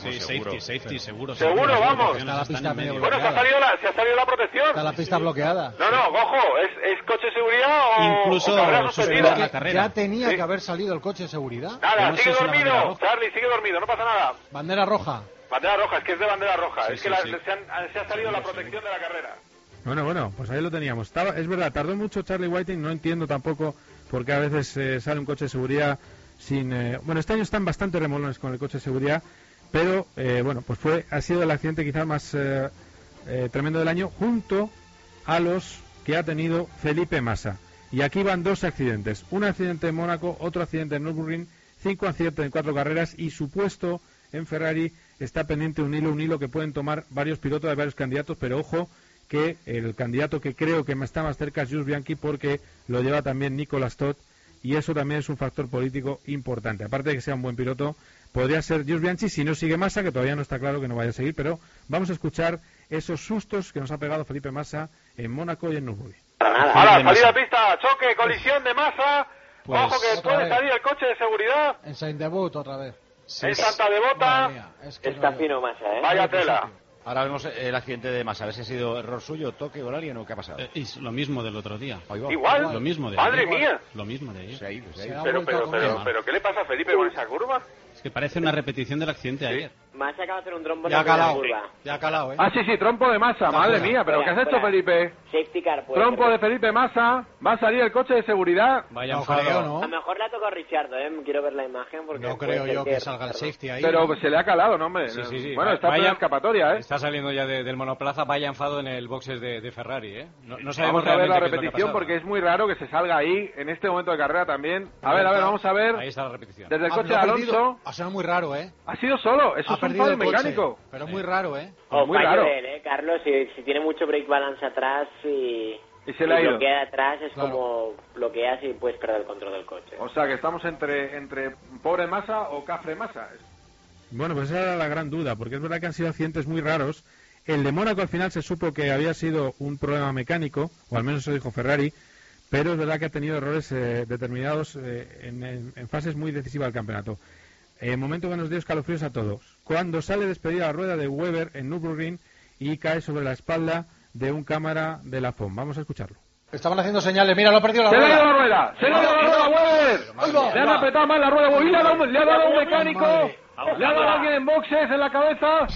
Sí, safety, safety, seguro. Seguro, vamos. Está la pista medio bueno, se ha, salido la, se ha salido la protección. Está la pista bloqueada. No, no, ojo, ¿es, es coche de seguridad o, Incluso o carrera suspendida? La carrera. Ya tenía sí. que haber salido el coche de seguridad. Nada, no sigue dormido, Charlie, sigue dormido, no pasa nada. Bandera roja. Bandera roja, es que es de bandera roja. Sí, es sí, que la, sí. se, han, se ha salido sí, la protección sí. de la carrera. Bueno, bueno, pues ahí lo teníamos. Estaba, es verdad, tardó mucho Charlie Whiting, no entiendo tampoco por qué a veces eh, sale un coche de seguridad sin... Eh, bueno, este año están bastante remolones con el coche de seguridad, pero eh, bueno, pues fue ha sido el accidente quizás más eh, eh, tremendo del año, junto a los que ha tenido Felipe Massa. Y aquí van dos accidentes, un accidente en Mónaco, otro accidente en Nürburgring, cinco accidentes en cuatro carreras y su puesto en Ferrari está pendiente un hilo, un hilo que pueden tomar varios pilotos de varios candidatos, pero ojo que el candidato que creo que está más cerca es Jules Bianchi, porque lo lleva también Nicolas Todt y eso también es un factor político importante. Aparte de que sea un buen piloto, podría ser Jules Bianchi si no sigue Massa, que todavía no está claro que no vaya a seguir, pero vamos a escuchar esos sustos que nos ha pegado Felipe Massa en Mónaco y en Nürburgring. Ahora, salida a pista, choque, colisión de Massa. Pues, ojo que puede vez. salir el coche de seguridad. En Saint-Devout otra vez. Sí. En Santa Devota. Es que está no fino Massa, ¿eh? Vaya tela. Ahora vemos el accidente de Massa, a ver si ha sido error suyo, toque o alguien o qué ha pasado. Eh, es lo mismo del otro día. Igual. Lo mismo de Madre ayer. mía. Lo mismo de ayer. Se ha ido, se ha ido. Pero, pero, pero, pero, ¿qué le pasa a Felipe con esa curva? Es que parece una repetición del accidente de ¿Sí? ayer. Massa acaba de hacer un trompo en ya la calado, curva. Ya ha calado, ¿eh? Ah, sí, sí, trompo de Massa, madre mía, pero fuera, ¿qué has fuera. hecho, Felipe? Safety car, pues. Trompo de Felipe Massa, va a salir el coche de seguridad. Vaya, no creo, ¿no? A lo mejor le ha tocado a Richardo, ¿eh? Quiero ver la imagen porque... No creo yo que salga el safety ahí. Pero se le ha calado, ¿no, hombre? Sí, sí, sí. Bueno, está vaya, en escapatoria, ¿eh? Está saliendo ya de, del monoplaza, vaya enfado en el boxes de, de Ferrari, ¿eh? No, no sabemos vamos a ver la realmente qué es lo que ha repetición pasado. porque es muy raro que se salga ahí en este momento de carrera también. A ver, a ver, vamos a ver. Ahí está la repetición. Desde el Ah, coche lo de ha Alonso. perdido. Ha sido muy raro, ¿eh? Ha sido solo, eso Ha es un perdido fallo el coche, mecánico. pero muy raro, ¿eh? O muy fallo raro. de él, ¿eh, Carlos? Si, si tiene mucho brake balance atrás y... Y se le ha y ido. bloquea atrás es Claro. como bloqueas y puedes perder el control del coche. O sea que estamos entre entre pobre Massa o cafre Massa. Bueno, pues esa era la gran duda, porque es verdad que han sido accidentes muy raros. El de Mónaco al final se supo que había sido un problema mecánico, o al menos eso dijo Ferrari, pero es verdad que ha tenido errores eh, determinados eh, en, en, en fases muy decisivas del campeonato. El momento que nos dio escalofríos a todos. Cuando sale despedida la rueda de Weber en Nürburgring y cae sobre la espalda de un cámara de la F O M. Vamos a escucharlo. Estaban haciendo señales, mira, lo ha perdido la ¡Se le ha rueda. ido la rueda! ¡Se le ha ido la rueda, Weber! Le han apretado mal la rueda, y le ha dado, le ha dado un mecánico, le ha dado a alguien en boxes en la cabeza.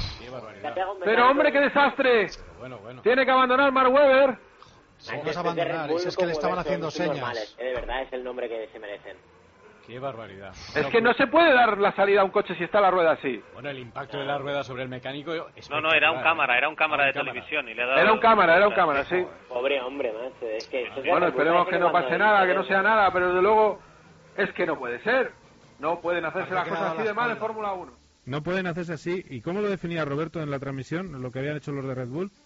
Pero hombre, qué desastre. Bueno, bueno. Tiene que abandonar Mark Webber. No es abandonar, es que le estaban haciendo señas. De verdad, es el nombre que se merecen. Qué barbaridad. Es que no se puede dar la salida a un coche si está la rueda así. Bueno, el impacto de la rueda sobre el mecánico... No, no, era un cámara, era un cámara de televisión. Y le ha dado... Era un cámara, era un cámara, sí. Pobre hombre, macho. Es que esto es Bueno, la esperemos culpa que es no cuando pase nada, que no dice- sea nada, pero desde luego es que no puede ser. No pueden hacerse las Parece que cosas ha así dado de la mal en espalda. Fórmula uno. No pueden hacerse así. ¿Y cómo lo definía Roberto en la transmisión, lo que habían hecho los de Red Bull?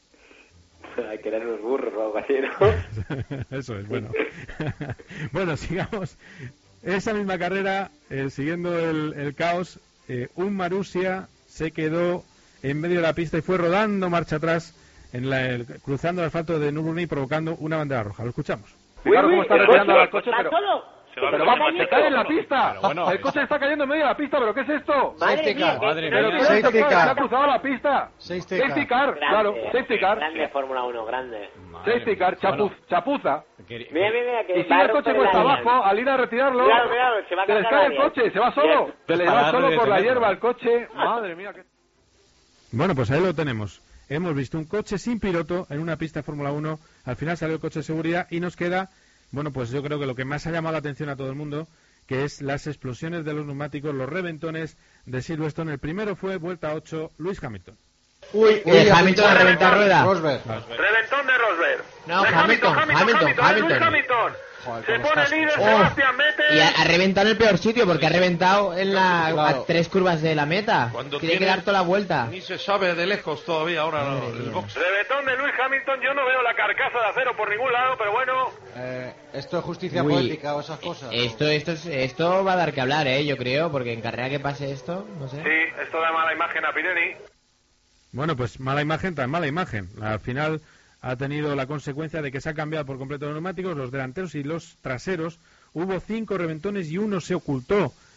Hay que dar unos burros o algo así, ¿no? Eso es, bueno. Bueno, sigamos. Esa misma carrera, eh, siguiendo el, el caos, eh, un Marussia se quedó en medio de la pista y fue rodando marcha atrás, en la, el- cruzando el asfalto de Nürburgring, provocando una bandera roja. Lo escuchamos. Fijaros cómo está retirando al coche, ¿Va pero... solo? Pero vamos, se cae en la pista. Pero bueno, el coche está cayendo en medio de la pista, pero ¿qué es esto? Madre Safety mía, car, que- madre no, Pero mía. ¿qué es esto? Safety Se car. ha cruzado la pista. Safety Safety car. car, claro, grande, safety car. Grande Fórmula uno, grande. Madre Safety car, mía. chapuz, Bueno, chapuza. quería- Mira, mira, mira, que Y si va a el coche romper cuesta el abajo, área. al ir a retirarlo, Cuidado, cuidado, se va a se les cargar cae el alguien. coche, se va solo. Bien. Se le Para va darle solo de por la tenerlo. hierba el coche. Madre mía, qué... Bueno, pues ahí lo tenemos. Hemos visto un coche sin piloto en una pista de Fórmula uno. Al final salió el coche de seguridad y nos queda, bueno, pues yo creo que lo que más ha llamado la atención a todo el mundo, que es las explosiones de los neumáticos, los reventones de Silverstone. El primero fue vuelta ocho, Lewis Hamilton. Uy, Uy, Hamilton a reventar rueda. Rosberg. Reventón de Rosberg. No, De Hamilton, Hamilton, Hamilton, Hamilton, Hamilton. Lewis Hamilton. Joder, Se con los pone cascos. líder, Oh. Sebastián Vettel. Y ha, ha reventado en el peor sitio porque ha reventado en la Claro. a tres curvas de la meta. Cuando Tiene que tiene- dar toda la vuelta. Ni se sabe de lejos todavía ahora no, el box. Reventón de Lewis Hamilton, yo no veo la carcasa de acero por ningún lado, pero bueno. Eh, esto es justicia Uy, poética o esas cosas. Esto, esto, es- esto va a dar que hablar, eh, yo creo, porque en carrera que pase esto, no sé. Sí, esto da mala imagen a Pirelli. Bueno, pues mala imagen, tan mala imagen. Al final ha tenido la consecuencia de que se ha cambiado por completo los neumáticos, los delanteros y los traseros. Hubo cinco reventones y uno se ocultó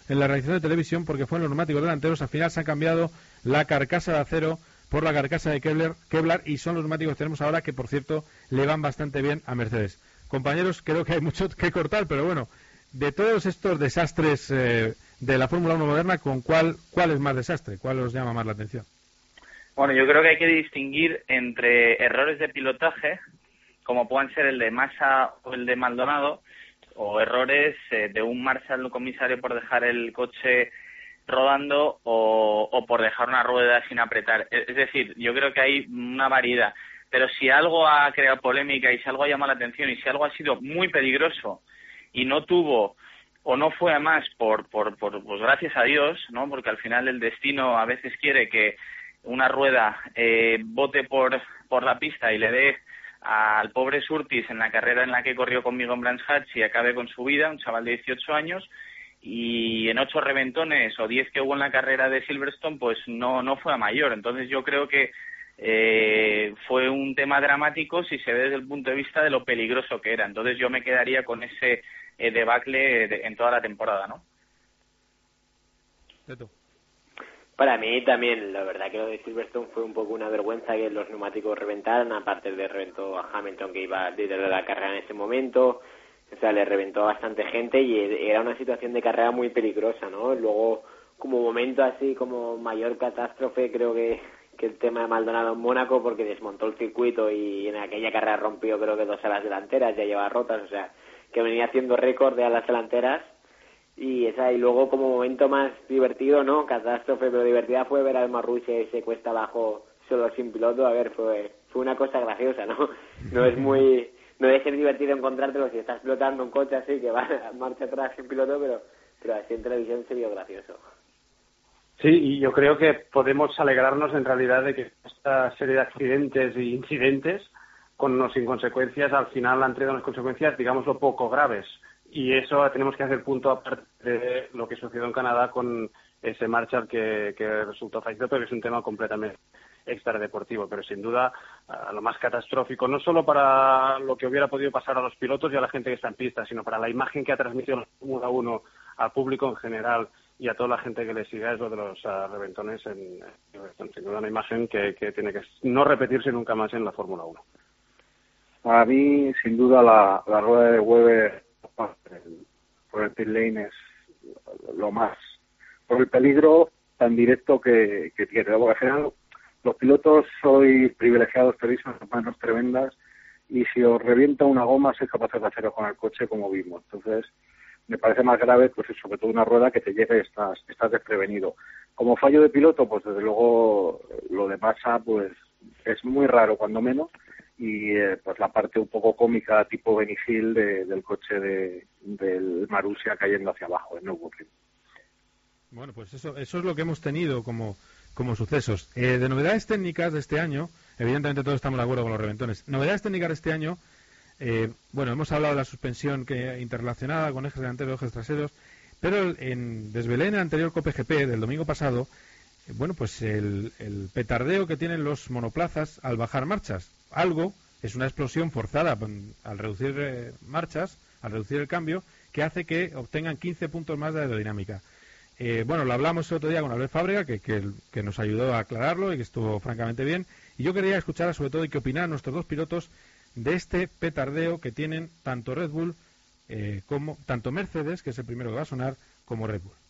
en la realización de televisión porque fue en los neumáticos delanteros. Al final se han cambiado la carcasa de acero por la carcasa de Kevlar, Kevlar y son los neumáticos que tenemos ahora, que por cierto le van bastante bien a Mercedes. Compañeros, creo que hay mucho que cortar, pero bueno, de todos estos desastres eh, de la Fórmula uno moderna, ¿con cuál, cuál es más desastre? ¿Cuál os llama más la atención? Bueno, yo creo que hay que distinguir entre errores de pilotaje, como puedan ser el de Massa o el de Maldonado, o errores eh, de un Marshall comisario por dejar el coche rodando o, o por dejar una rueda sin apretar. Es decir, yo creo que hay una variedad. Pero si algo ha creado polémica y si algo ha llamado la atención y si algo ha sido muy peligroso y no tuvo o no fue a más por, por, por pues gracias a Dios, ¿no? Porque al final el destino a veces quiere que una rueda eh, bote por, por la pista y le dé al pobre Surtees en la carrera en la que corrió conmigo en Brands Hatch y acabe con su vida, un chaval de dieciocho años, y en ocho reventones o diez que hubo en la carrera de Silverstone, pues no, no fue a mayor. Entonces yo creo que eh, fue un tema dramático si se ve desde el punto de vista de lo peligroso que era. Entonces yo me quedaría con ese eh, debacle de, en toda la temporada, ¿no? Para mí también, la verdad que lo de Silverstone fue un poco una vergüenza que los neumáticos reventaran, aparte de reventó a Hamilton, que iba líder de la carrera en ese momento, o sea, le reventó a bastante gente y era una situación de carrera muy peligrosa, ¿no? Luego, como momento así, como mayor catástrofe, creo que, que el tema de Maldonado en Mónaco, porque desmontó el circuito y en aquella carrera rompió creo que dos alas delanteras, ya llevaba rotas, o sea, que venía haciendo récord de alas delanteras. Y esa y luego como momento más divertido, ¿no? Catástrofe, pero divertida fue ver al Marussia ese cuesta abajo solo sin piloto. A ver, fue fue una cosa graciosa, ¿no? No es muy... No debe ser divertido encontrártelo si estás pilotando un coche así que va a marcha atrás sin piloto, pero, pero así en televisión se vio gracioso. Sí, y yo creo que podemos alegrarnos en realidad de que esta serie de accidentes e incidentes, con o sin consecuencias, al final han traído unas consecuencias, digámoslo, poco graves. Y eso tenemos que hacer punto aparte de lo que sucedió en Canadá con ese Marshall que, que resultó fallecido, pero es un tema completamente extradeportivo. Pero sin duda, uh, lo más catastrófico, no solo para lo que hubiera podido pasar a los pilotos y a la gente que está en pista, sino para la imagen que ha transmitido la Fórmula uno al público en general y a toda la gente que le siga, es lo de los uh, reventones en, en sin duda una imagen que, que tiene que no repetirse nunca más en la Fórmula uno. Para mí, sin duda, la, la rueda de Webber por el pit lane es lo más, por el peligro tan directo que, que tiene. Porque al final los pilotos sois privilegiados, tenéis unas manos tremendas y si os revienta una goma sois capaces de hacerlo con el coche, como vimos. Entonces me parece más grave, pues sobre todo una rueda que te llegue, estás, estás desprevenido. Como fallo de piloto, pues desde luego lo de Massa pues es muy raro cuando menos, y eh, pues la parte un poco cómica tipo Benny Hill de, del coche de del Marussia cayendo hacia abajo en Nürburgring. Bueno, pues eso eso es lo que hemos tenido como como sucesos. Eh, de novedades técnicas de este año, evidentemente todos estamos de acuerdo con los reventones. Novedades técnicas de este año, eh, bueno, hemos hablado de la suspensión que interrelacionada con ejes delanteros y ejes traseros, pero en desvelé en el anterior Cope G P del domingo pasado, eh, bueno, pues el, el petardeo que tienen los monoplazas al bajar marchas. Algo es una explosión forzada al reducir eh, marchas, al reducir el cambio, que hace que obtengan quince puntos más de aerodinámica. Eh, bueno, lo hablamos el otro día con Albert Fábrega, que, que, que nos ayudó a aclararlo y que estuvo francamente bien. Y yo quería escuchar sobre todo y que opinaran nuestros dos pilotos de este petardeo que tienen tanto Red Bull eh, como tanto Mercedes, que es el primero que va a sonar, como Red Bull.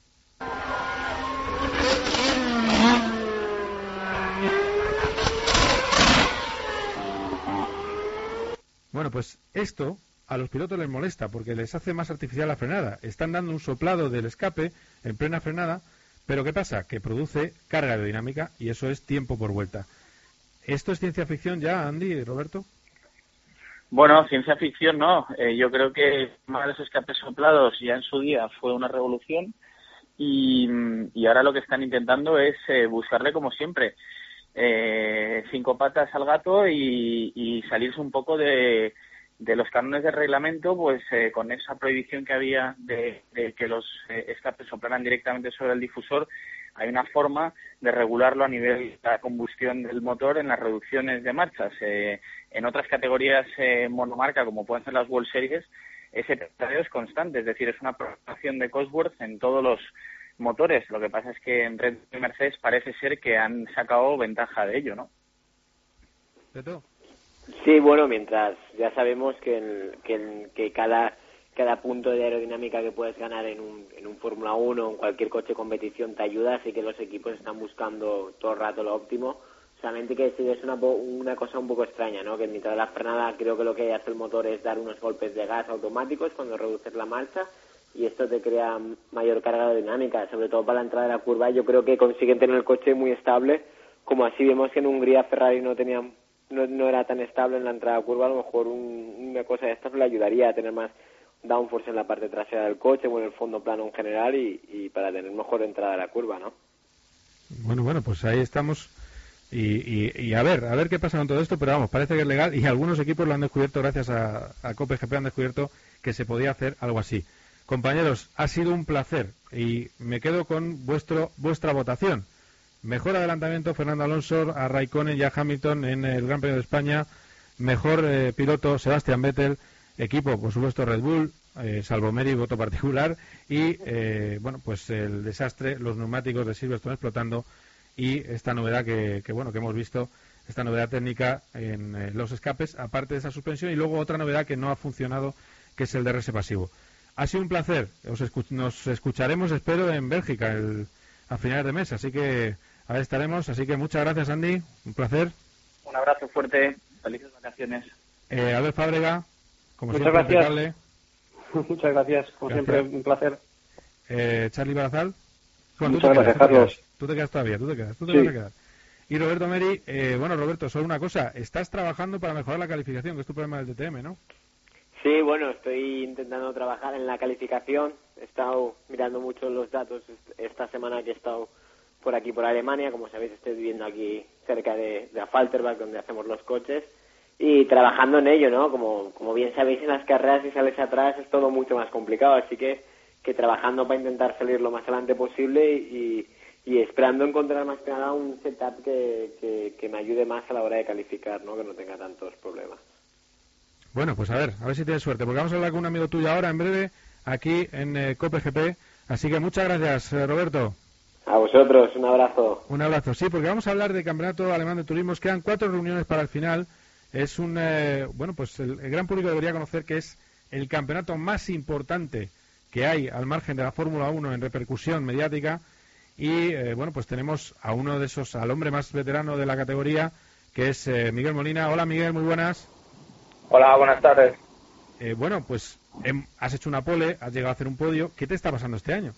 Bueno, pues esto a los pilotos les molesta porque les hace más artificial la frenada. Están dando un soplado del escape en plena frenada, pero ¿qué pasa? Que produce carga aerodinámica y eso es tiempo por vuelta. ¿Esto es ciencia ficción ya, Andy y Roberto? Bueno, ciencia ficción no. Eh, yo creo que más de los escapes soplados ya en su día fue una revolución y, y ahora lo que están intentando es eh, buscarle como siempre. Eh, cinco patas al gato y, y salirse un poco de, de los cánones de reglamento, pues eh, con esa prohibición que había de, de que los eh, escapes soplaran directamente sobre el difusor. Hay una forma de regularlo a nivel de la combustión del motor en las reducciones de marchas. Eh, en otras categorías eh, monomarca, como pueden ser las World Series, ese testeo es constante, es decir, es una programación de Cosworth en todos los motores. Lo que pasa es que en Red Bull y Mercedes parece ser que han sacado ventaja de ello, ¿no? Sí, bueno, mientras ya sabemos que, el, que, el, que cada cada punto de aerodinámica que puedes ganar en un, en un Fórmula uno o en cualquier coche de competición te ayuda, así que los equipos están buscando todo el rato lo óptimo. Solamente que sí es una, una cosa un poco extraña, ¿no? Que en mitad de la frenada creo que lo que hace el motor es dar unos golpes de gas automáticos cuando reduces la marcha, y esto te crea mayor carga aerodinámica, sobre todo para la entrada de la curva. Yo creo que consiguen tener el coche muy estable, como así vemos que en Hungría Ferrari no tenía no, no era tan estable en la entrada a curva. A lo mejor un, una cosa de estas le ayudaría a tener más downforce en la parte trasera del coche o en el fondo plano en general, y, y para tener mejor entrada a la curva, ¿no? Bueno, bueno, pues ahí estamos. Y, y, y a ver, a ver qué pasa con todo esto, pero vamos, parece que es legal, y algunos equipos lo han descubierto gracias a, a COPE-G P, han descubierto que se podía hacer algo así. Compañeros, ha sido un placer y me quedo con vuestro vuestra votación. Mejor adelantamiento, Fernando Alonso, a Raikkonen y a Hamilton en el Gran Premio de España. Mejor eh, piloto, Sebastian Vettel. Equipo, por supuesto, Red Bull, eh, salvo Meri, voto particular. Y, eh, bueno, pues el desastre, los neumáticos de Silverstone explotando, y esta novedad que, que bueno, que hemos visto, esta novedad técnica en eh, los escapes, aparte de esa suspensión, y luego otra novedad que no ha funcionado, que es el D R S pasivo. Ha sido un placer. Os escuch nos escucharemos, espero, en Bélgica el, a finales de mes, así que ahí estaremos. Así que muchas gracias, Andy, un placer. Un abrazo fuerte, felices vacaciones. Eh, Albert Fábrega, como Muchas siempre, gracias. impecable. Muchas gracias, como Gracias. siempre, un placer. Eh, Charlie Barazal. Bueno, Muchas tú te gracias, quedas, tú te Carlos. quedas. Tú te quedas todavía, tú te quedas, tú te Sí. vas a quedar. Y Roberto Meri, eh, bueno, Roberto, solo una cosa, estás trabajando para mejorar la calificación, que es tu problema del D T M, ¿no? Sí, bueno, estoy intentando trabajar en la calificación. He estado mirando mucho los datos esta semana que he estado por aquí, por Alemania. Como sabéis, estoy viviendo aquí cerca de, de Falterbach, donde hacemos los coches, y trabajando en ello, ¿no? Como, como bien sabéis, en las carreras, si sales atrás es todo mucho más complicado, así que, que trabajando para intentar salir lo más adelante posible y, y esperando encontrar más que nada un setup que, que, que me ayude más a la hora de calificar, ¿no? Que no tenga tantos problemas. Bueno, pues a ver, a ver si tienes suerte, porque vamos a hablar con un amigo tuyo ahora, en breve, aquí en eh, COPE-G P. Así que muchas gracias, eh, Roberto. A vosotros, un abrazo. Un abrazo, sí, porque vamos a hablar del Campeonato Alemán de Turismo. Quedan cuatro reuniones para el final. Es un, eh, bueno, pues el, el gran público debería conocer que es el campeonato más importante que hay al margen de la Fórmula uno en repercusión mediática. Y, eh, bueno, pues tenemos a uno de esos, al hombre más veterano de la categoría, que es eh, Miguel Molina. Hola, Miguel, muy buenas. Hola, buenas tardes. Eh, bueno, pues em, has hecho una pole, has llegado a hacer un podio. ¿Qué te está pasando este año?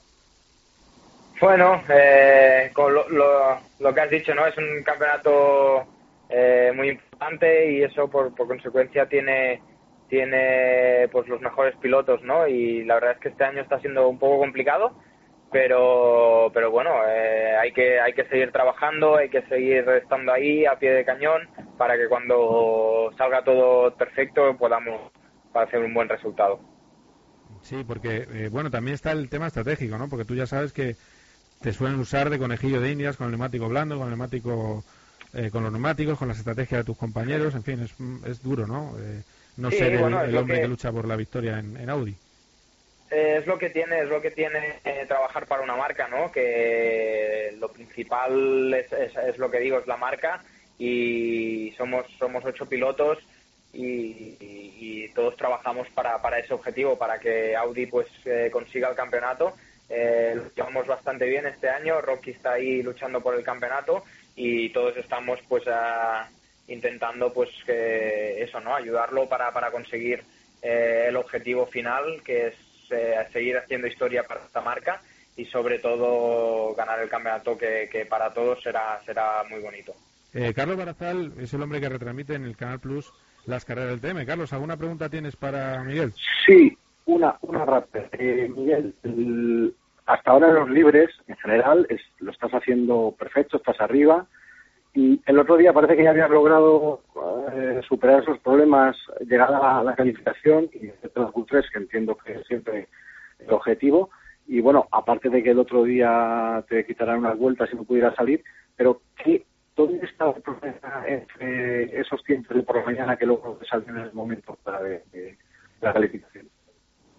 Bueno, eh, con lo, lo, lo que has dicho, ¿no? Es un campeonato eh, muy importante y eso por, por consecuencia tiene tiene pues los mejores pilotos, ¿no? Y la verdad es que este año está siendo un poco complicado, pero pero bueno, eh, hay que hay que seguir trabajando, hay que seguir estando ahí a pie de cañón para que cuando salga todo perfecto podamos hacer un buen resultado. Sí, porque, eh, bueno, también está el tema estratégico, ¿no? Porque tú ya sabes que te suelen usar de conejillo de indias con el neumático blando, con el neumático, eh, con los neumáticos, con las estrategias de tus compañeros, en fin, es, es duro, ¿no? Eh, no Sí, ser el, bueno, es el lo hombre que- que lucha por la victoria en, en Audi. Eh, es lo que tiene, es lo que tiene eh, trabajar para una marca, ¿no? Que lo principal es, es, es lo que digo, es la marca, y somos somos ocho pilotos y, y- y todos trabajamos para, para ese objetivo, para que Audi pues eh, consiga el campeonato. Eh, lo llevamos bastante bien este año, Rocky está ahí luchando por el campeonato y todos estamos pues a- intentando pues que eso, ¿no? Ayudarlo para, para conseguir eh, el objetivo final, que es eh, seguir haciendo historia para esta marca y sobre todo ganar el campeonato, que, que para todos será será muy bonito. Eh, Carlos Barazal es el hombre que retransmite en el Canal Plus las carreras del T M. Carlos, ¿alguna pregunta tienes para Miguel? Sí, una, una rápida. Eh, Miguel, el- hasta ahora en los libres, en general, es- lo estás haciendo perfecto, estás arriba. Y el otro día parece que ya habías logrado eh, superar esos problemas, llegar a la, a la calificación y hacer la Q tres, que entiendo que es siempre el objetivo. Y bueno, aparte de que el otro día te quitarán unas vueltas y no pudieras salir, pero ¿qué, ¿dónde está el problema entre esos tiempos de por la mañana que luego te salen en el momento para de, de la calificación?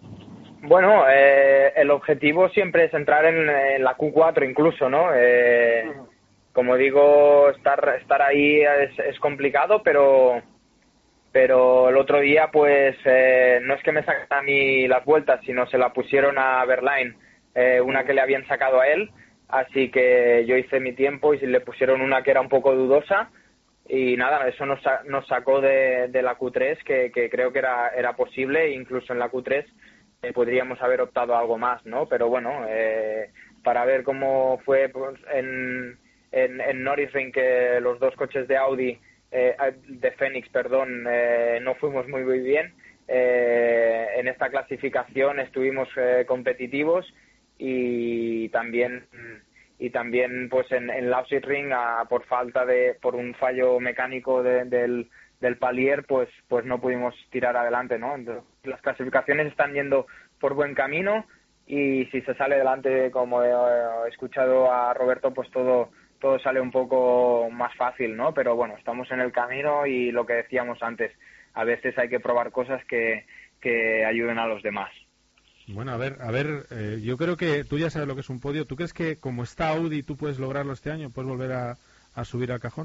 Bueno, eh, el objetivo siempre es entrar en, en la Q cuatro incluso, ¿no? Eh, como digo, estar estar ahí es, es complicado, pero pero el otro día, pues, eh, no es que me sacara a mí las vueltas, sino se la pusieron a Verlaine, eh, una que le habían sacado a él, así que yo hice mi tiempo y le pusieron una que era un poco dudosa, y nada, eso nos, nos sacó de, de la Q tres, que, que creo que era, era posible, incluso en la Q tres eh, podríamos haber optado a algo más, ¿no? Pero bueno, eh, para ver cómo fue pues, en, en, en Nürburgring, que los dos coches de Audi, eh, de Phoenix, perdón, eh, no fuimos muy, muy bien. Eh, en esta clasificación estuvimos eh, competitivos y también y también pues en, en Lausitzring, a, por falta de por un fallo mecánico de, del del palier, pues pues no pudimos tirar adelante, ¿no? Entonces, las clasificaciones están yendo por buen camino y si se sale adelante, como he, he escuchado a Roberto, pues todo todo sale un poco más fácil, ¿no? Pero bueno, estamos en el camino y lo que decíamos antes, a veces hay que probar cosas que, que ayuden a los demás. Bueno, a ver, a ver, eh, yo creo que tú ya sabes lo que es un podio. ¿Tú crees que como está Audi tú puedes lograrlo este año? ¿Puedes volver a, a subir al cajón?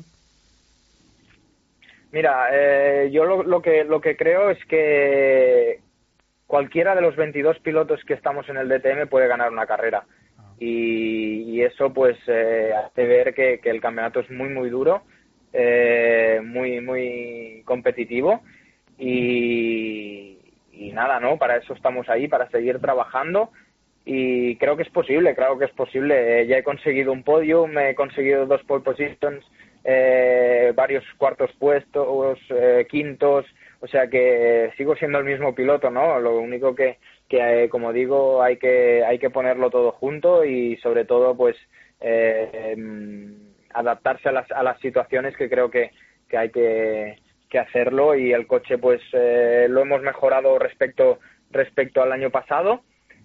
Mira, eh, yo lo, lo que lo que creo es que cualquiera de los veintidós pilotos que estamos en el D T M puede ganar una carrera. Y, y eso pues eh, hace ver que, que el campeonato es muy muy duro, eh, muy muy competitivo y, y nada, ¿no? Para eso estamos ahí, para seguir trabajando y creo que es posible, creo que es posible. Eh, ya he conseguido un podio, me he conseguido dos pole positions, eh, varios cuartos puestos, eh, quintos, o sea que sigo siendo el mismo piloto, ¿no? Lo único que que eh, como digo hay que hay que ponerlo todo junto y sobre todo pues eh, eh, adaptarse a las a las situaciones, que creo que, que hay que, que hacerlo, y el coche pues eh, lo hemos mejorado respecto respecto al año pasado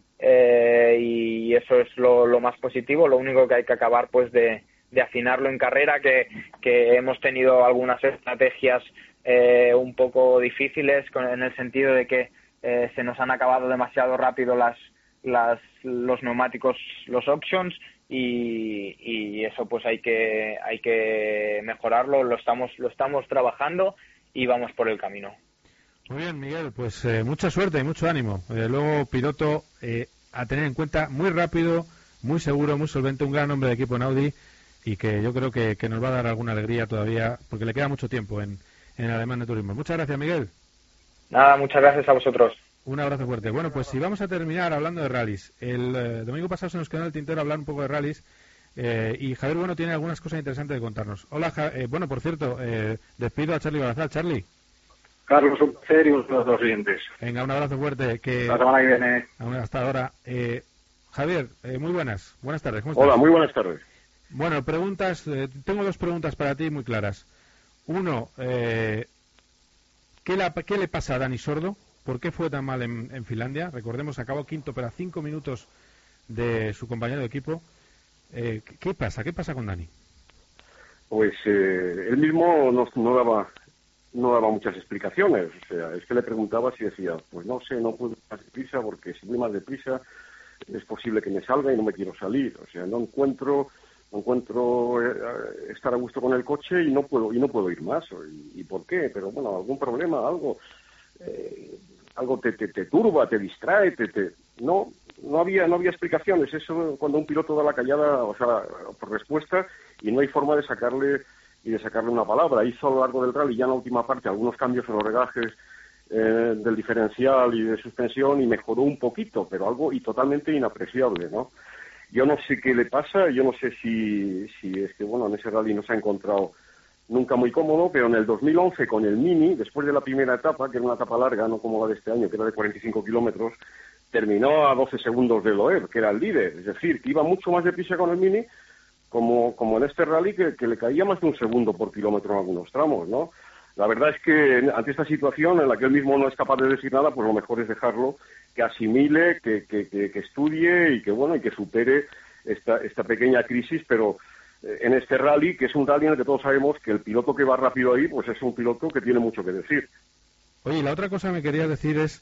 eh, y eso es lo, lo más positivo. Lo único que hay que acabar pues de, de afinarlo en carrera, que, que hemos tenido algunas estrategias eh, un poco difíciles con, en el sentido de que Eh, se nos han acabado demasiado rápido las, las los neumáticos, los options, y, y eso pues hay que hay que mejorarlo. Lo estamos lo estamos trabajando y vamos por el camino. Muy bien, Miguel, pues eh, mucha suerte y mucho ánimo. Eh, luego piloto eh, a tener en cuenta, muy rápido, muy seguro, muy solvente, un gran hombre de equipo en Audi, y que yo creo que, que nos va a dar alguna alegría todavía, porque le queda mucho tiempo en, en el Alemán de Turismo. Muchas gracias, Miguel. Nada, muchas gracias a vosotros. Un abrazo fuerte. Bueno, pues si vamos a terminar hablando de rallies. El eh, domingo pasado se nos quedó en el tintero hablar un poco de rallies eh, y Javier Bueno tiene algunas cosas interesantes de contarnos. Hola, ja eh, bueno, por cierto, eh, despido a Charlie Barazal. Charlie. Carlos, un placer y un saludo a los oyentes. Venga, un abrazo fuerte. Que... La semana que viene. Hasta ahora. Eh, Javier, eh, muy buenas. Buenas tardes. ¿Cómo estás? Hola, muy buenas tardes. Bueno, preguntas. Eh, tengo dos preguntas para ti muy claras. Uno, eh, ¿qué, la, ¿qué le pasa a Dani Sordo? ¿Por qué fue tan mal en, en Finlandia? Recordemos, acabó quinto, pero a cinco minutos de su compañero de equipo. Eh, ¿Qué pasa? ¿Qué pasa con Dani? Pues eh, él mismo no, no daba no daba muchas explicaciones. O sea, es que le preguntaba si decía, pues no sé, no puedo ir más deprisa, porque si voy más deprisa es posible que me salga y no me quiero salir. O sea, no encuentro no encuentro eh, estar a gusto con el coche y no puedo y no puedo ir más. ¿Y, y por qué? Pero bueno, algún problema, algo... Eh, algo te, te, te turba, te distrae, te, te... no no había no había explicaciones. Eso cuando un piloto da la callada, o sea, por respuesta, y no hay forma de sacarle y de sacarle una palabra. Hizo a lo largo del rally ya en la última parte algunos cambios en los regajes eh, del diferencial y de suspensión y mejoró un poquito, pero algo y totalmente inapreciable, ¿no? Yo no sé qué le pasa, yo no sé si si es que bueno, en ese rally no se ha encontrado nunca muy cómodo, pero en el dos mil once con el Mini, después de la primera etapa, que era una etapa larga, no como la de este año, que era de cuarenta y cinco kilómetros, terminó a doce segundos de Loeb, que era el líder. Es decir, que iba mucho más deprisa con el Mini, como, como en este rally, que, que le caía más de un segundo por kilómetro en algunos tramos, ¿no? La verdad es que ante esta situación en la que él mismo no es capaz de decir nada, pues lo mejor es dejarlo, que asimile, que, que, que, que estudie y que, bueno, y que supere esta, esta pequeña crisis, pero... en este rally, que es un rally en el que todos sabemos que el piloto que va rápido ahí, pues es un piloto que tiene mucho que decir. Oye, y la otra cosa que me querías decir es,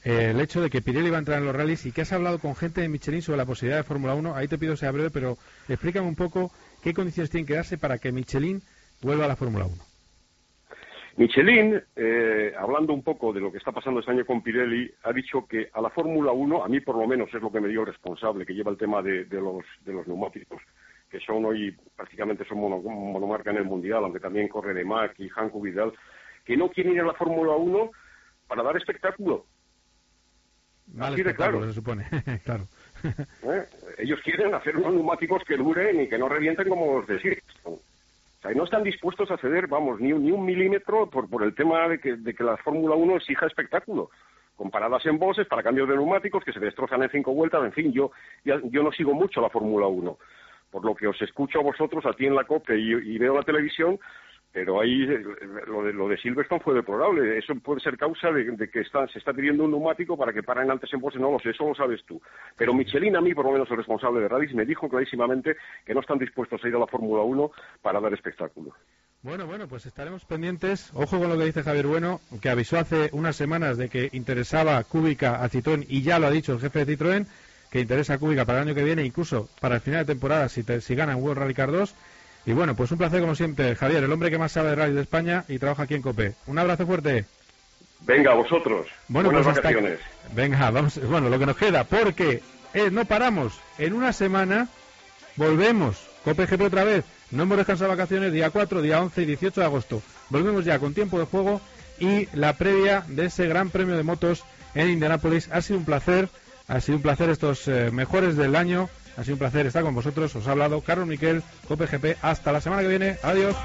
eh, el hecho de que Pirelli va a entrar en los rallies y que has hablado con gente de Michelin sobre la posibilidad de Fórmula uno. Ahí te pido sea breve, pero explícame un poco qué condiciones tienen que darse para que Michelin vuelva a la Fórmula uno. Michelin, eh, hablando un poco de lo que está pasando este año con Pirelli, ha dicho que a la Fórmula uno, a mí por lo menos es lo que me dio el responsable, que lleva el tema de, de, los, de los neumáticos, que son hoy prácticamente son mono, monomarca en el Mundial, aunque también corre de Mack y Hanko Vidal, que no quieren ir a la Fórmula uno para dar espectáculo. Mal Así de claro. Se supone, claro. ¿Eh? Ellos quieren hacer unos neumáticos que duren y que no revienten como los de Silverstone. O sea, no están dispuestos a ceder, vamos, ni un, ni un milímetro por, por el tema de que, de que la Fórmula uno exija espectáculo. Con paradas en boxes para cambios de neumáticos que se destrozan en cinco vueltas. En fin, yo ya, yo no sigo mucho la Fórmula uno. Por lo que os escucho a vosotros, a ti en la COPE y, y veo la televisión, pero ahí lo de, lo de Silverstone fue deplorable. Eso puede ser causa de, de que está, se está pidiendo un neumático para que paren antes en boxes. No lo sé, eso lo sabes tú. Pero Michelin, a mí, por lo menos el responsable de rallies, me dijo clarísimamente que no están dispuestos a ir a la Fórmula uno para dar espectáculo. Bueno, bueno, pues estaremos pendientes. Ojo con lo que dice Javier Bueno, que avisó hace unas semanas de que interesaba Kubica a Citroën, y ya lo ha dicho el jefe de Citroën, que interesa a Kubica para el año que viene, incluso para el final de temporada, si, te, si ganan World Rally Car dos. Y bueno, pues un placer como siempre, Javier, el hombre que más sabe de rally de España y trabaja aquí en COPE. Un abrazo fuerte. Venga, vosotros. Bueno, buenas pues vacaciones. Hasta... Venga, vamos, bueno, lo que nos queda, porque eh, no paramos. En una semana volvemos. COPE G P otra vez. No hemos descansado vacaciones, día cuatro, día once y dieciocho de agosto. Volvemos ya con tiempo de juego y la previa de ese gran premio de motos en Indianápolis. Ha sido un placer, ha sido un placer estos eh, mejores del año. Ha sido un placer estar con vosotros. Os ha hablado Carlos Miquel, COPE G P. Hasta la semana que viene. Adiós.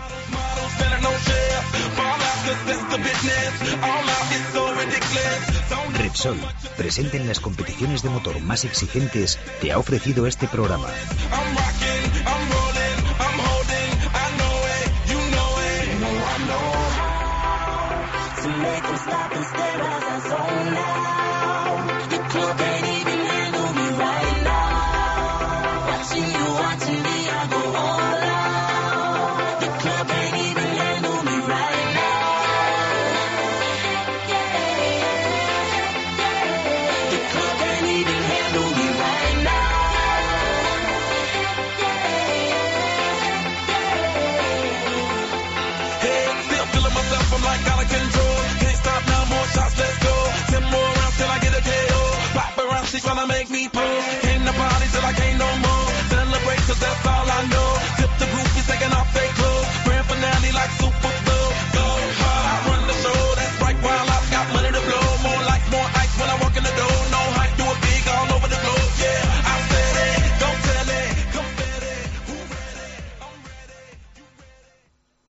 Repsol, presente en las competiciones de motor más exigentes, te ha ofrecido este programa. Gonna make me pull.